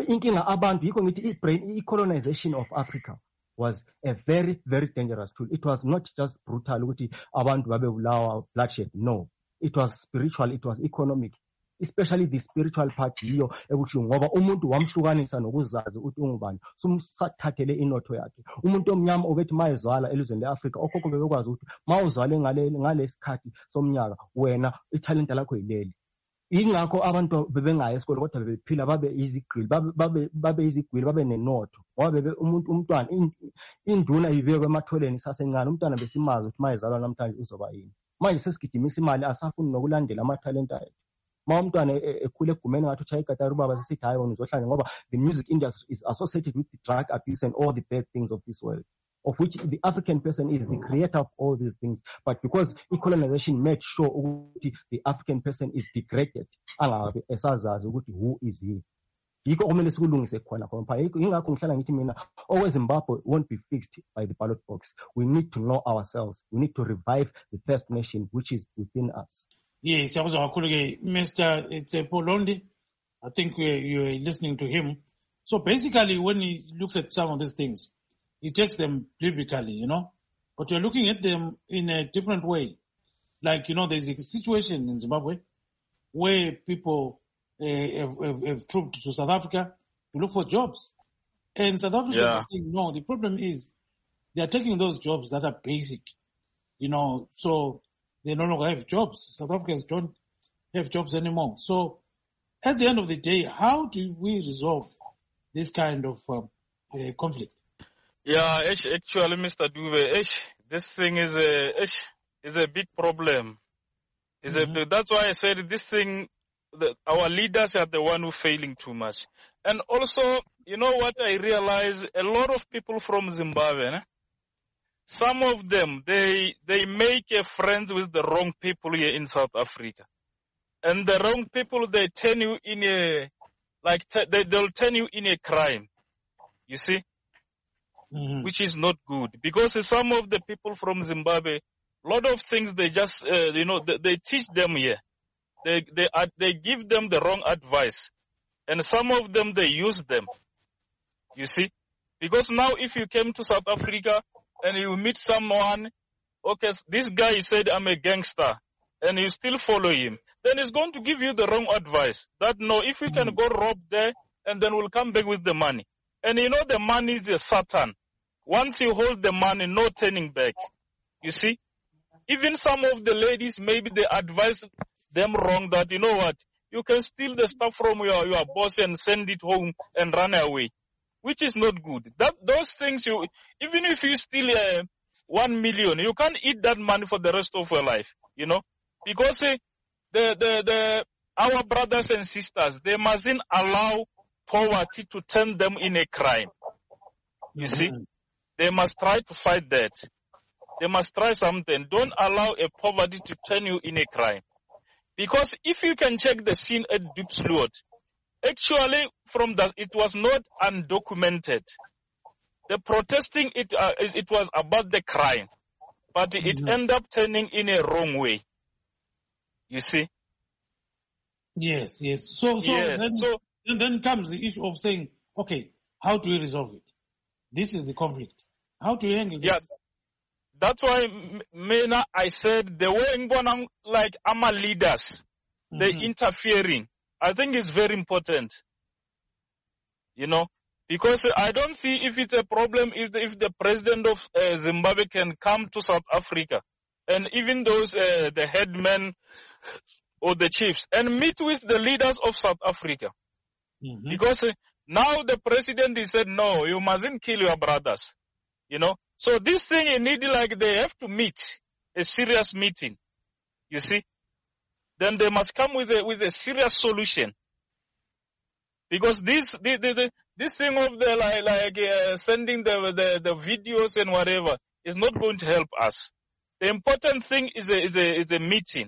colonization of Africa was a very, very dangerous tool. It was not just brutal, bloodshed. No, it was spiritual, it was economic. especially the spiritual part yiyo ebuhlungu ngoba umuntu wamhlukanisa nokuzazi ukuthi ungubani sumsathathele inotho yakhe. Umuntu omnyama ubethi mayezwala elizweni leAfrika okhokho bebekwazi ukuthi mawuzwale ngalesikhathi somnyaka wena ithalenta lakho yileli. Ingakho abantu bebengaya esikole kodwa bebephila babe izigqili babe nenotho ngoba umntwana induna ibekwe ematholeni sasencane umntwana besimazi ukuthi mayezalwa namhlanje uzoba yini. Manje sesigidimisa imali asafuni nokulandela amathalenta ethu. Ma umntwana ekhule egumeni ngathi uchaye igatari ubaba sisithi hayi wona uzohlanya ngoba the music industry is associated with the drug abuse and all the bad things of this world, of which the African person is the creator of all these things, but because colonization made sure ukuthi the African person is degraded angabe esazazi ukuthi who is he. Yikho kumele sikulungise khona khona. Ingakho ngihlala ngithi mina Zimbabwe won't be fixed by the ballot box. We need to know ourselves. We need to revive the first nation which is within us. Yes, Mr. Tsepo Londi, I think you're listening to him. So basically, when he looks at some of these things, he takes them biblically, but you're looking at them in a different way. Like, there's a situation in Zimbabwe where people have trooped to South Africa to look for jobs. And South Africa is saying, no, the problem is they are taking those jobs that are basic, so they no longer have jobs. South Africans don't have jobs anymore. So at the end of the day, how do we resolve this kind of conflict? Yeah, actually, Mr. Dube, this thing is a big problem. That's why I said this thing, our leaders are the one who failing too much. And also, you know what I realize? A lot of people from Zimbabwe, some of them, they make friends with the wrong people here in South Africa. And the wrong people, they turn you in they'll turn you in a crime. You see? Mm-hmm. Which is not good. Because some of the people from Zimbabwe, a lot of things they just, they teach them here. They give them the wrong advice. And some of them, they use them. You see? Because now if you came to South Africa, and you meet someone, okay, this guy said, I'm a gangster, and you still follow him, then he's going to give you the wrong advice. That, no, if we can go rob there, and then we'll come back with the money. And the money is a Satan. Once you hold the money, no turning back. You see? Even some of the ladies, maybe they advise them wrong that, you know what, you can steal the stuff from your boss and send it home and run away. Which is not good. Those things, even if you steal 1 million, you can't eat that money for the rest of your life, because our brothers and sisters, they mustn't allow poverty to turn them in a crime. You see, they must try to fight that. They must try something. Don't allow a poverty to turn you in a crime, because if you can check the scene at Diepsloot, actually, it was not undocumented. The protesting, it was about the crime, but it ended up turning in a wrong way. You see? Yes. So then comes the issue of saying, okay, how do we resolve it? This is the conflict. How do we handle this? Yeah, that's why, Mena, I said the way like our leaders, they interfering. I think it's very important, because I don't see if it's a problem if the president of Zimbabwe can come to South Africa, and even those the headmen or the chiefs, and meet with the leaders of South Africa, because now the president he said no, you mustn't kill your brothers, So this thing you need they have to meet a serious meeting, you see. Then they must come with a serious solution, because this thing of the sending the videos and whatever is not going to help us. The important thing is a meeting,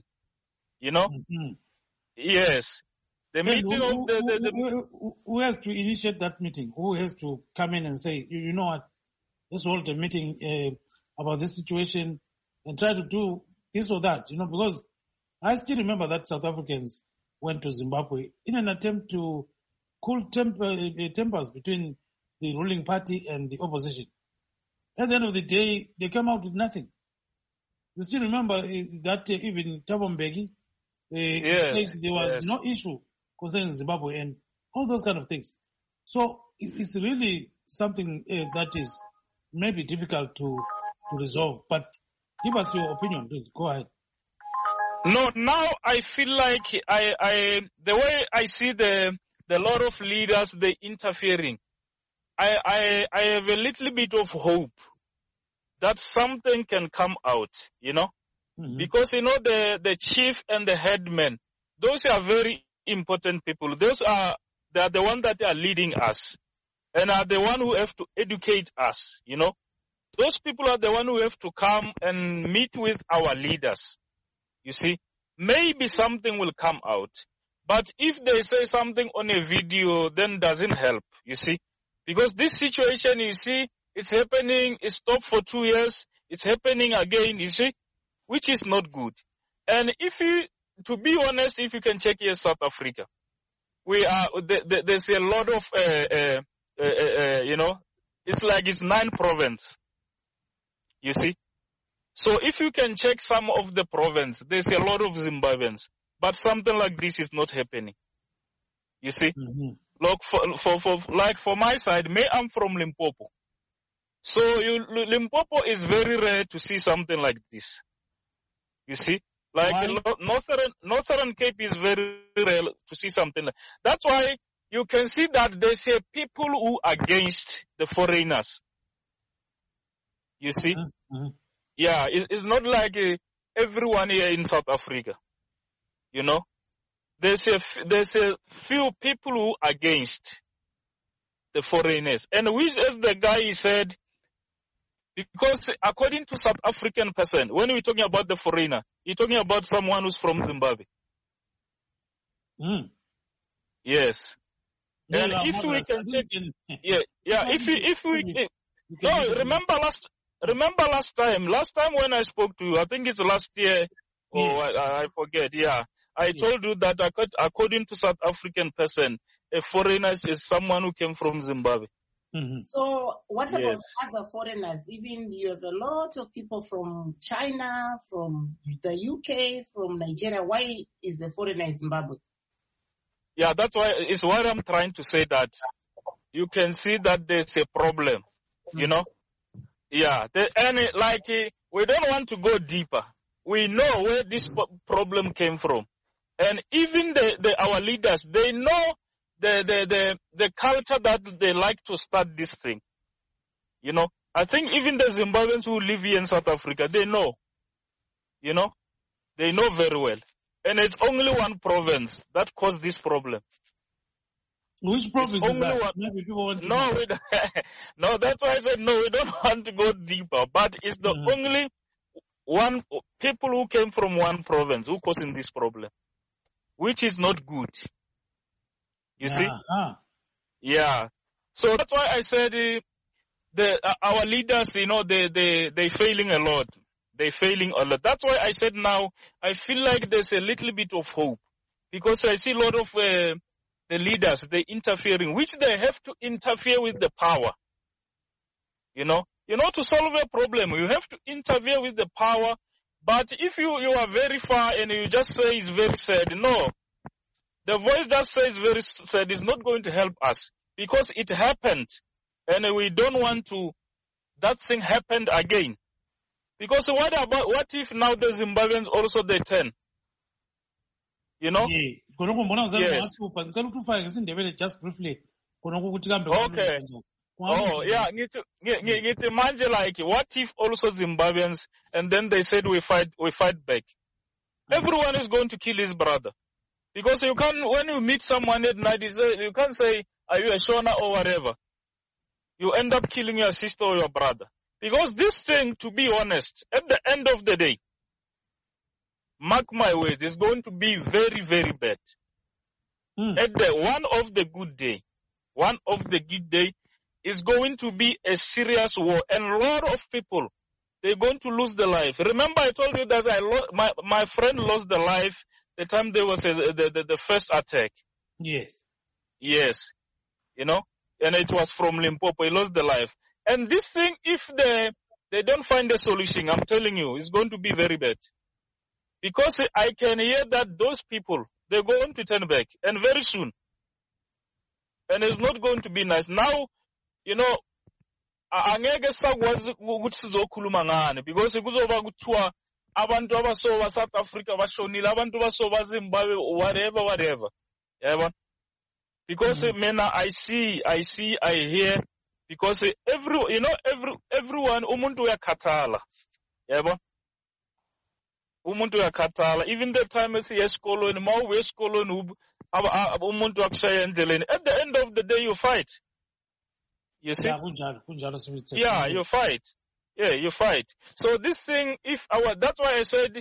Yes, the meeting who has to initiate that meeting? Who has to come in and say, you know what, let's hold a meeting about this situation and try to do this or that, because I still remember that South Africans went to Zimbabwe in an attempt to cool tempers between the ruling party and the opposition. At the end of the day, they came out with nothing. You still remember that even Thabo Mbeki said there was no issue concerning Zimbabwe and all those kind of things. So it's really something that is maybe difficult to resolve. But give us your opinion, please. Go ahead. No, now I feel like the way I see the lot of leaders, they interfering, I have a little bit of hope that something can come out, Mm-hmm. because, the chief and the headmen, those are very important people. They are the ones that are leading us and are the one who have to educate us, Those people are the one who have to come and meet with our leaders. You see, maybe something will come out. But if they say something on a video, then doesn't help, you see. Because this situation, you see, it's happening, it stopped for 2 years, it's happening again, you see, which is not good. And to be honest, if you can check here South Africa, there's a lot of, it's like it's 9 provinces, you see. So if you can check some of the province, there's a lot of Zimbabweans, but something like this is not happening. You see? Mm-hmm. Look, for my side, I'm from Limpopo. So Limpopo is very rare to see something like this. You see? Like Northern Cape is very rare to see something like that. That's why you can see that there's a people who are against the foreigners. You see? Mm-hmm. Yeah, it's not like everyone here in South Africa, There's a few people who are against the foreigners. And which, as the guy said, because according to South African person, when we're talking about the foreigner, you're talking about someone who's from Zimbabwe. Mm. Yes. And if we can check, Remember last time when I spoke to you, I think it's last year, I forget, I told you that according to South African person, a foreigner is someone who came from Zimbabwe. Mm-hmm. So what about other foreigners? Even you have a lot of people from China, from the UK, from Nigeria. Why is the foreigner in Zimbabwe? Yeah, that's why it's what I'm trying to say, that you can see that there's a problem, Yeah, we don't want to go deeper. We know where this problem came from, and even our leaders, they know the culture that they like to start this thing. I think even the Zimbabweans who live here in South Africa, they know. They know very well, and it's only one province that caused this problem. Which province is that? Maybe people want to know. No, that's why I said no, we don't want to go deeper. But it's the only one people who came from one province who causing this problem, which is not good. You see? Yeah. So that's why I said our leaders, they failing a lot. They're failing a lot. That's why I said now I feel like there's a little bit of hope, because I see a lot of the leaders, they interfering, which they have to interfere with the power. To solve a problem, you have to interfere with the power. But if you are very far and you just say it's very sad, no. The voice that says very sad is not going to help us, because it happened. And we don't want that thing happened again. Because what if now the Zimbabweans also they turn? Yes. Just briefly. Okay. Oh, yeah. Like, what if also Zimbabweans, and then they said we fight back? Everyone is going to kill his brother. Because when you meet someone at night, you can't say, are you a Shona or whatever? You end up killing your sister or your brother. Because this thing, to be honest, at the end of the day, mark my words, it's going to be very, very bad. At one of the good day is going to be a serious war, and a lot of people, they're going to lose their life. Remember, I told you that my friend lost their life the time there was the first attack. Yes. Yes. And it was from Limpopo. He lost the life. And this thing, if they don't find a solution, I'm telling you, it's going to be very bad. Because I can hear that those people, they're going to turn back, and very soon. And it's not going to be nice. Now, angeke sakwazi ukuthi sizokhuluma ngani, because kuzoba kuthiwa abantu abasoba South Africa bashonile, abantu basoba Zimbabwe, whatever. Yeah, because mina I see, I hear, because everyone umuntu uyakhathala. Yebo. Umuntu uyakhathala. Even the time esiya esikolweni, mawuya esikolweni umuntu akushaya endleleni. At the end of the day you fight. You see? Yeah, you fight. Yeah, you fight. So this thing, that's why I said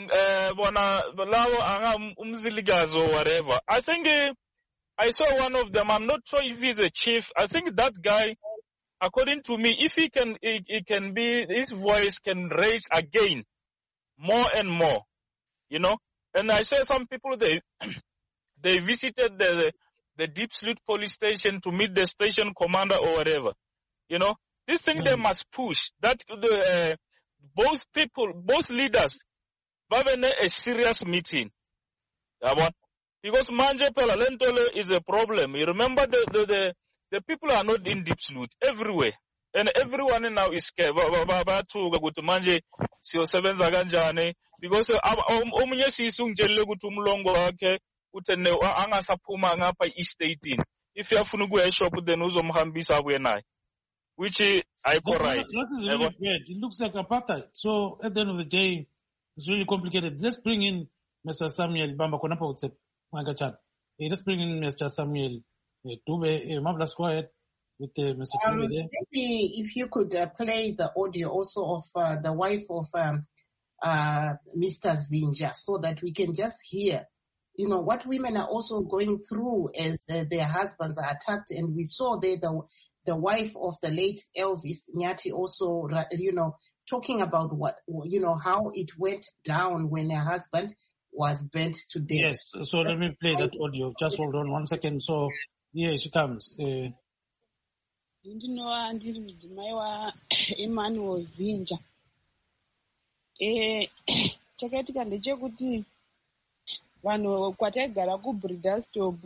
umziligazi or whatever. I think I saw one of them. I'm not sure if he's a chief. I think that guy, according to me, if he can be, his voice can raise again more and more, And I saw some people, they visited the Deep Sleuth police station to meet the station commander or whatever. This thing they must push. That both leaders have a serious meeting. Because Manje Lentole is a problem. You remember the people are not in Deep Sleuth everywhere. And everyone now is scared. Manje siyosebenza kanjani, because omunye sisungijele ukuthi umlongo wakhe uthene angasaphuma ngapha estate. If you afuna ukuya shop then uzomhambisa abuye naye, which I correct. That is really bad. It looks like apartheid. So at the end of the day, it's really complicated. Let's bring in Mr. Samuel Bamba Konapo. Let's bring in Mr. Samuel Dube. Marvelous, go ahead with Mr. Dube there. Maybe if you could play the audio also of the wife of Mr. Zinja, so that we can just hear, what women are also going through as their husbands are attacked. And we saw there the wife of the late Elvis Nyati also, talking about how it went down when her husband was burnt to death. Yes, so let me play that audio. Just hold on 1 second. So here she comes. Ndinowa ndiri mudzimai waEmmanuel Zinja. Chakaitika ndechekuti vanhu kwataigara kuBreedersdorp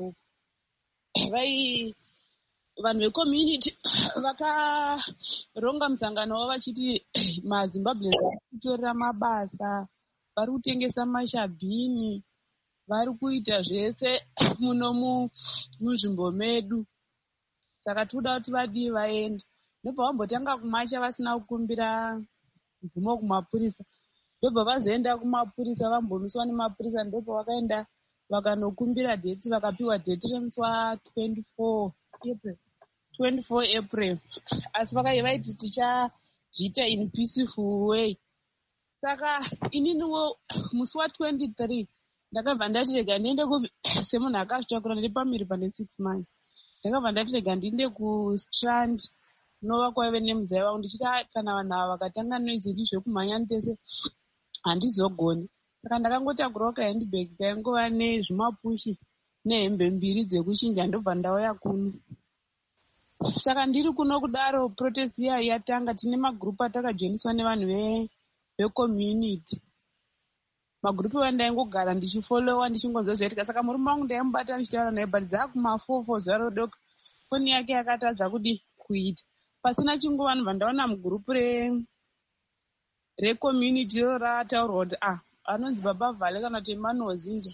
vanhu vecommunity vakaronga musangano wavo vachiti maZimbabweans vari kutorera mabasa, vari kutengesa mashabhini, vari kuita zvese muno munzvimbo medu. Saka toda kuti vadii vaende. Ndobva vambotanga kumacha vasina kukumbira mvumo kumapurisa. Ndobva vazoenda kumapurisa, vambomiswa nemapurisa. Ndobva vakaenda vakanokumbira dheti, vakapiwa dheti remusi wa24 April. Asi vaiti tichazviita in peaceful way. Saka ininiwo musi wa23 ndakabva ndatirega ndiende semunhu akazvitakura ndiri pamiri pane 6 months. Ndakabva ndatirega ndiende kuStrand nova kwaive nemuzai wangu ndichiti kana vanhu ava vakatanga noizvi zvekumhanya ndese handizogoni. Saka ndakangotakurawo kahandbag kaingova nezvimapushi nehembe 2 dzekushinja, ndobva ndauya kuno. Saka ndiri kuno kudaro protest iya yatanga, tine magrupu atakajoiniswa nevanhu vecommunity. Magrupu vandaingogara ndichifolowa ndichingonzwa zvaitika. Saka murume wangu ndaimubata ndichitaura naye, but dzakuma4 zuva rodoka foni yake yakatadza kudi kuita. Pasina chinguva vanhu vandaona mugrupu recommunity iro rataurwa kuti anonzi Baba Vhale kana kuti Emmanuel Zinja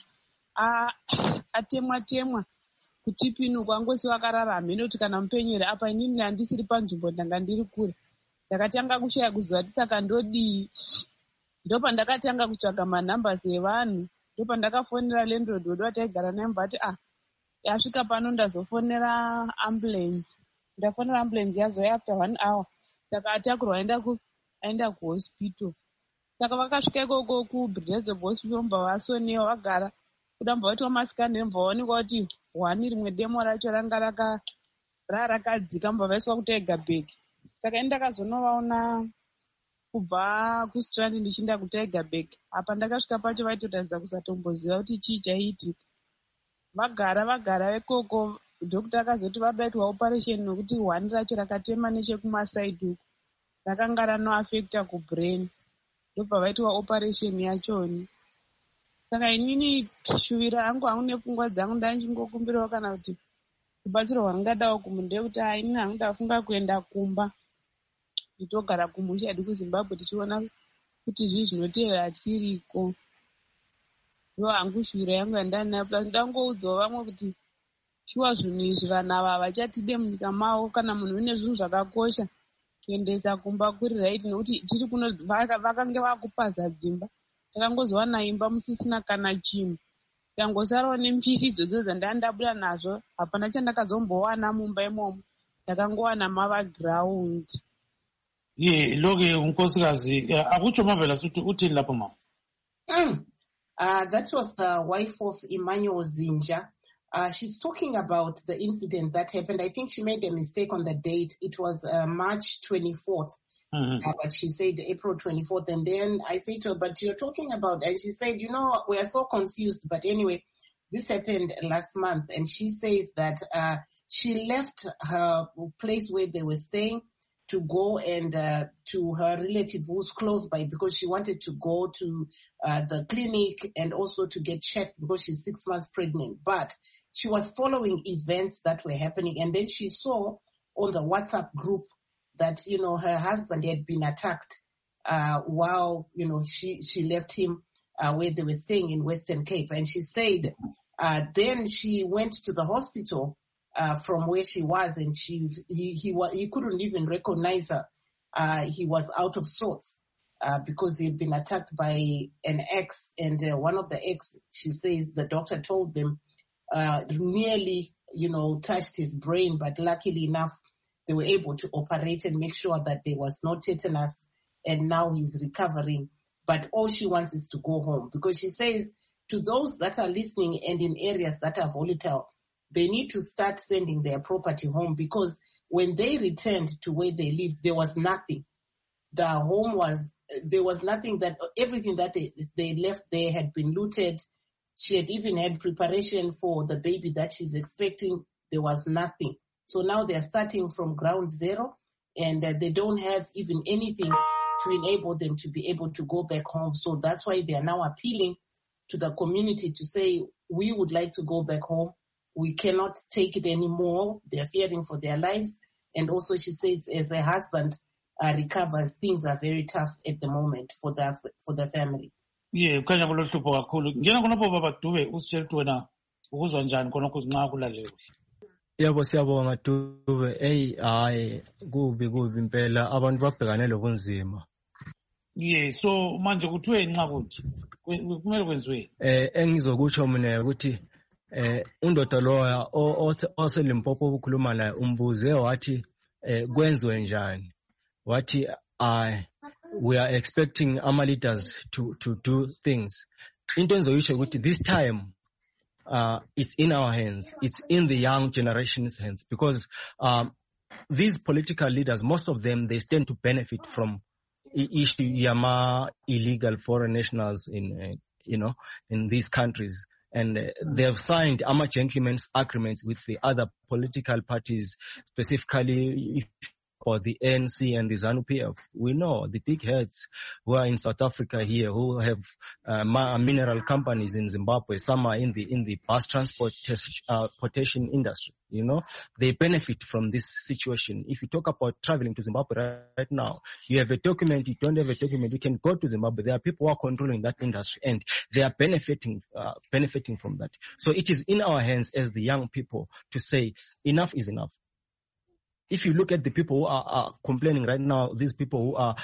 atemwa kutipinukwa angosi vakararama. Hino kuti kana mupenyere apa inini handisiri panzvimbo, ndanga ndiri kure. Ndakatanga kushaya kuziva kuti saka ndodii. Ndopandakatanga kutsvaga manhambers evanhu. Ndopandakafonera landlord wedu wataigara naye mbati yasvika pano ndazofonera ambulance. Ndafonera ambulance yazouya after 1 hour. Saka atakurwa aenda kuhospital. Saka vakasvika ikoko kuBreedersdorp hospital mbva vasonewa vagara. Kuda mbva vaitwa masikani mbva vaonekwa kuti 1 rimwe demo racho ranga rakadzika, mbva vaiswa kuTiger. Saka ndakazonovaona kubva kuStrand ndichienda kuTiger. Apa ndakasvika pacho vaitotaridza kusatomboziva kuti chii chaiitika. Vagara ikoko. Dhokita akazoti vadaitwa operation nokuti 1 racho rakatema nechekumasaidi uko, rakanga ranoafecta kubrain. Ndobva vaitwa operation yachoni. saka inini shuvira rangu hangu nepfungwa dzangu ndandichingokumbirawo kana kuti rubatsiro rwandingadawo kumwe ndekuti inini hangu ndafunga kuenda kumba nditogara kumusha hedu kuZimbabwe tichiona kuti zvii zvinotevera tiriko. Ndo hangu shuvira yangu yandanayo plus ndangoudzawo vamwe kuti shuwa zvinhu izvi vanhu ava vachatide munyika mavo kana munhu une zvinhu zvakakosha kuendesa kumba kuri right, nekuti tiri kuno vakange vakupaza dzimba takangozowana imba musisina kana chinhu, takangosarawo nembiri idzodzo dzandandabuda nazvo, hapana chandakazombowana mumba imomo, takangowana mava ground. Loke unkosikazi akutsho mavela suthi uthini lapho mama? That was the wife of Emmanuel Zinja. She's talking about the incident that happened. I think she made a mistake on the date. It was March 24th. But she said April 24th. And then I said to her, but you're talking about, and she said, we are so confused. But anyway, this happened last month. And she says that she left her place where they were staying to go and to her relative who's close by because she wanted to go to the clinic and also to get checked because she's 6 months pregnant. But she was following events that were happening. And then she saw on the WhatsApp group that, her husband had been attacked while, she left him where they were staying in Western Cape. And she said then she went to the hospital from where she was, and he couldn't even recognize her. He was out of sorts because he'd been attacked by an ex, and one of the ex, she says, the doctor told them nearly, touched his brain, but luckily enough, they were able to operate and make sure that there was no tetanus, and now he's recovering. But all she wants is to go home, because she says to those that are listening and in areas that are volatile, they need to start sending their property home, because when they returned to where they lived, there was nothing. The home there was nothing, that everything that they left there had been looted. She had even had preparation for the baby that she's expecting. There was nothing. So now they're starting from ground zero, and they don't have even anything to enable them to be able to go back home. So that's why they are now appealing to the community to say, we would like to go back home. We cannot take it anymore. They're fearing for their lives. And also she says, as her husband recovers, things are very tough at the moment for the family. Yeah, kukhanya kulohlupho kakhulu. Ngena khonapho baba Dube usitshela ukuthi wena ukuzwa njani khonapho nxa kulalela kuhle. Yebo siyabonga Dube. Hayi kubi impela abantu babhekane lobunzima. Yeah, so manje kuthiwe nxa kuthi kumele kwenziwe. Engizokutsho mina ukuthi undoda loya oseLimpopo ukhuluma naye umbuze wathi kwenziwe njani. Wathi we are expecting our leaders to do things. Into enzoyisho ukuthi this time it's in our hands. It's in the young generation's hands, because these political leaders, most of them, they stand to benefit from yama illegal foreign nationals in these countries. And they have signed gentlemen's agreements with the other political parties, specifically for the ANC and the ZANU-PF. We know the big heads who are in South Africa here, who have mineral companies in Zimbabwe. Some are in the bus transportation industry. They benefit from this situation. If you talk about traveling to Zimbabwe right now, you have a document, you don't have a document, you can go to Zimbabwe. There are people who are controlling that industry, and they are benefiting from that. So it is in our hands as the young people to say enough is enough. If you look at the people who are complaining right now, these people who are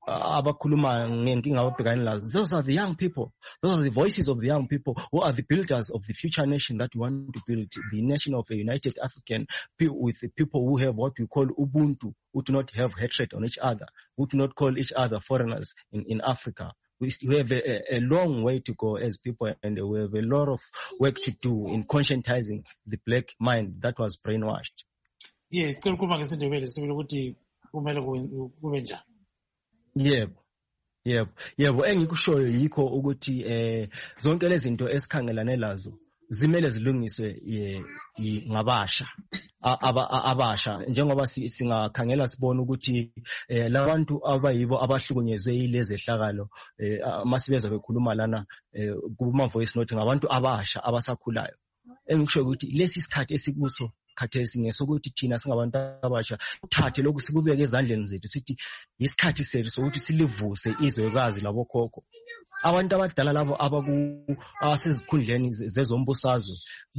those are the young people. Those are the voices of the young people who are the builders of the future nation that we want to build, the nation of a united African, with the people who have what we call Ubuntu, who do not have hatred on each other, who do not call each other foreigners in Africa. We have a long way to go as people, and we have a lot of work to do in conscientizing the black mind that was brainwashed. Yes, kukhuluma ngesindebele sibili ukuthi kumele kube njani. Yebo engikushoyo yikho ukuthi zonke lezi zinto esikhangelane lazo zimele zilungiswe ngabasha. abasha njengoba singakhangela sibona ukuthi labantu abayibo abahlukunyezwe yilezi ehlakalo masibeza bekhuluma lana kuma voice note ngabantu abasha abasakhulayo engikusho ukuthi lesi sikhathi esikuso khathesi ngesokuthi thina singabantu abasha uthathe lokhu sikubeke ezandleni zethu sithi isikhathi sethu sokuthi silivuse izwekazi labokhokho abantu abadala labo abasezikhundleni zezombusazwe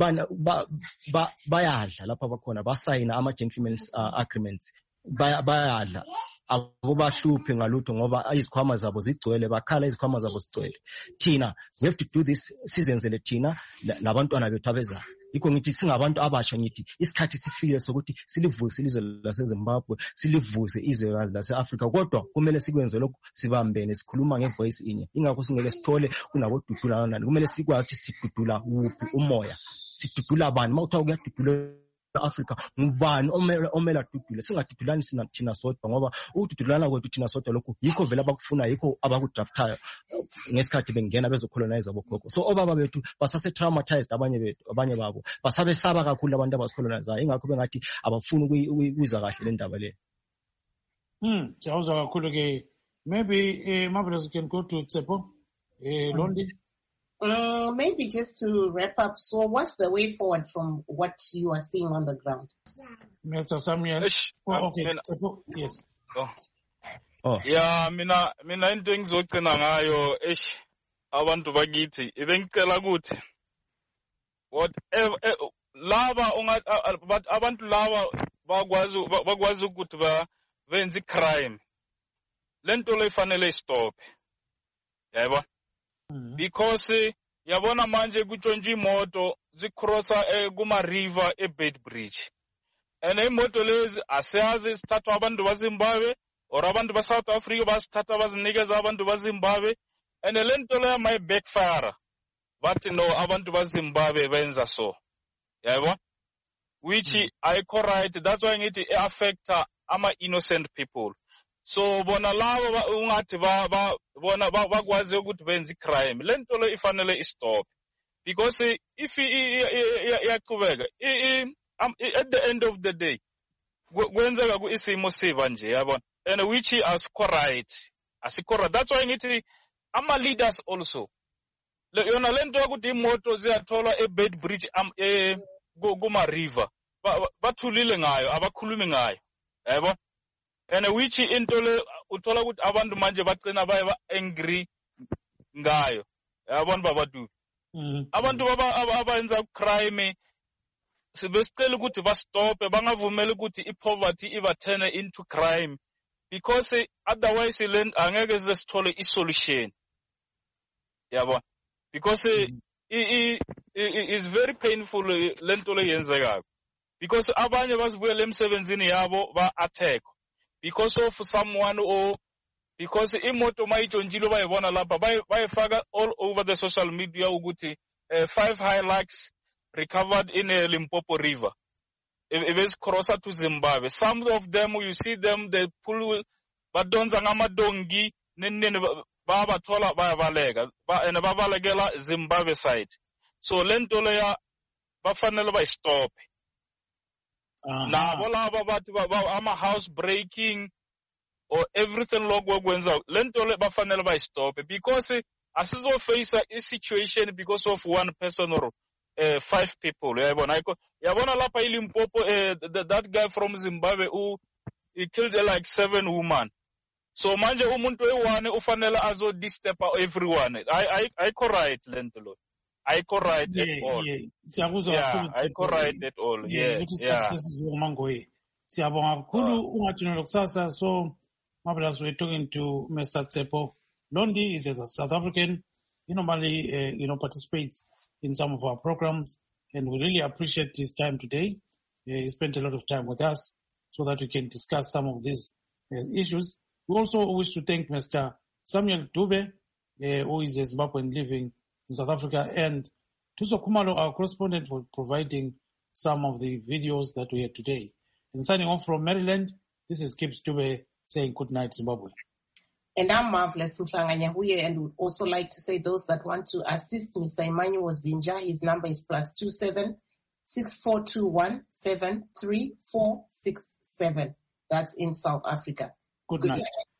bayadla lapha bakhona basayina ama-gentleman's agreements bayadla akubahluphe ngalutho ngoba izikhwama zabo zigcwele bakhala izikhwama zabo zigcwele thina we have to do this sizenzele thina labantwana bethu abezayo yikho ngithi singabantu abasha ngithi isikhathi sifike sokuthi silivuse ilizwe laseZimbabwe silivuse izwe lase-Afrika kodwa kumele sikwenze lokhu sibambene sikhuluma ngevoice inye ingakho singeke sithole kunabodudula nani kumele sikwazi sidudula uphi umoya sidudula bani mawuthiwa kuyadudula Africa ngubani omela dudule singadudulani thina sodwa ngoba ukududulana kwethu thina sodwa lokhu yikho vele abakufuna yikho abakudraftayo ngesikhathi bengena bezocolonize abokhokho so obaba bethu basase traumatized abanye babo basabesaba kakhulu abantu abasicolonizayo ingakho bengathi abafuni ukuyizwa kahle le ndaba le Jawuza kakhulu ke maybe Marvelous can go to Tsepo Londi. Maybe just to wrap up, so what's the way forward from what you are seeing on the ground? Mr. Samuel. Okay. Yes. Yeah, mina into engizogcina ngayo abantu bakithi ibengicela ukuthi whatever laba abantu laba bakwazi ukuthi benze crime lento le ifanele stop yabo because yabona manje kutshontsha imoto zicrossa kuma river eBed Bridge and imoto lezi asiyazi sithathwa abantu baZimbabwe or abantu baSouth Africa basithatha bazinikeza abantu baZimbabwe and lento le may backfire but no abantu baZimbabwe benza so yabo which I correct that's why ngithi affect ama innocent people. So bona labo ungathi bona bakwazi ukuthi benze crime lento le ifanele istop because if iyaqhubeka at the end of the day kwenzeka kuisimo siba nje yabona and which asikho right that's why ngithi ama leaders also yona lento ukuthi imoto ziyathola eBed Bridge kuma river bathulile ngayo abakhulumi ngayo yabo and which into le uthola ukuthi abantu manje bacina baye angry ngayo yabona babadu abantu abenza crime sibesicela ukuthi bastop bangavumela ukuthi ipoverty ibathene into crime because otherwise land angeke sithole isolution yabona because it is very painful lento le yenzeka because abanye basibuyela emsebenzini yabo ba attack because of someone or because imoto mayitshontshile bayibona lapha bayifaka all over the social media ukuthi 5 Hilux recovered in a Limpopo river ebes crosser to Zimbabwe. Some of them you see them they pull badonza ngamadongi nenene babathola bayabaleka and babalekela Zimbabwe side so lento leya bafanele bayistop. Nabo laba bathi ama house breaking or everything lokho kwenza lento le bafanele bayistop because asizo face a situation because of one person or 5 people yabona lapha iLimpopo that guy from Zimbabwe who he killed like 7 women so manje umuntu ewane ufanele azo disturb everyone I correct lento lo I correct at all. I correct at all. Siyabonga kakhulu ungathini lokusasa. So Marvelous, we're talking to Mr. Tsepo Londi. He's a South African. He normally participates in some of our programs, and we really appreciate his time today. He spent a lot of time with us so that we can discuss some of these issues. We also wish to thank Mr. Samuel Dube, who is a Zimbabwean living in South Africa, and Tuso Kumalo, our correspondent, for providing some of the videos that we had today. And signing off from Maryland, this is Kip Stube saying good night, Zimbabwe. And I'm Marvelous Mhlanga-Nyahuye, and would also like to say those that want to assist Mr. Emmanuel Zinja, his number is +27 6421-73467. That's in South Africa. Good night.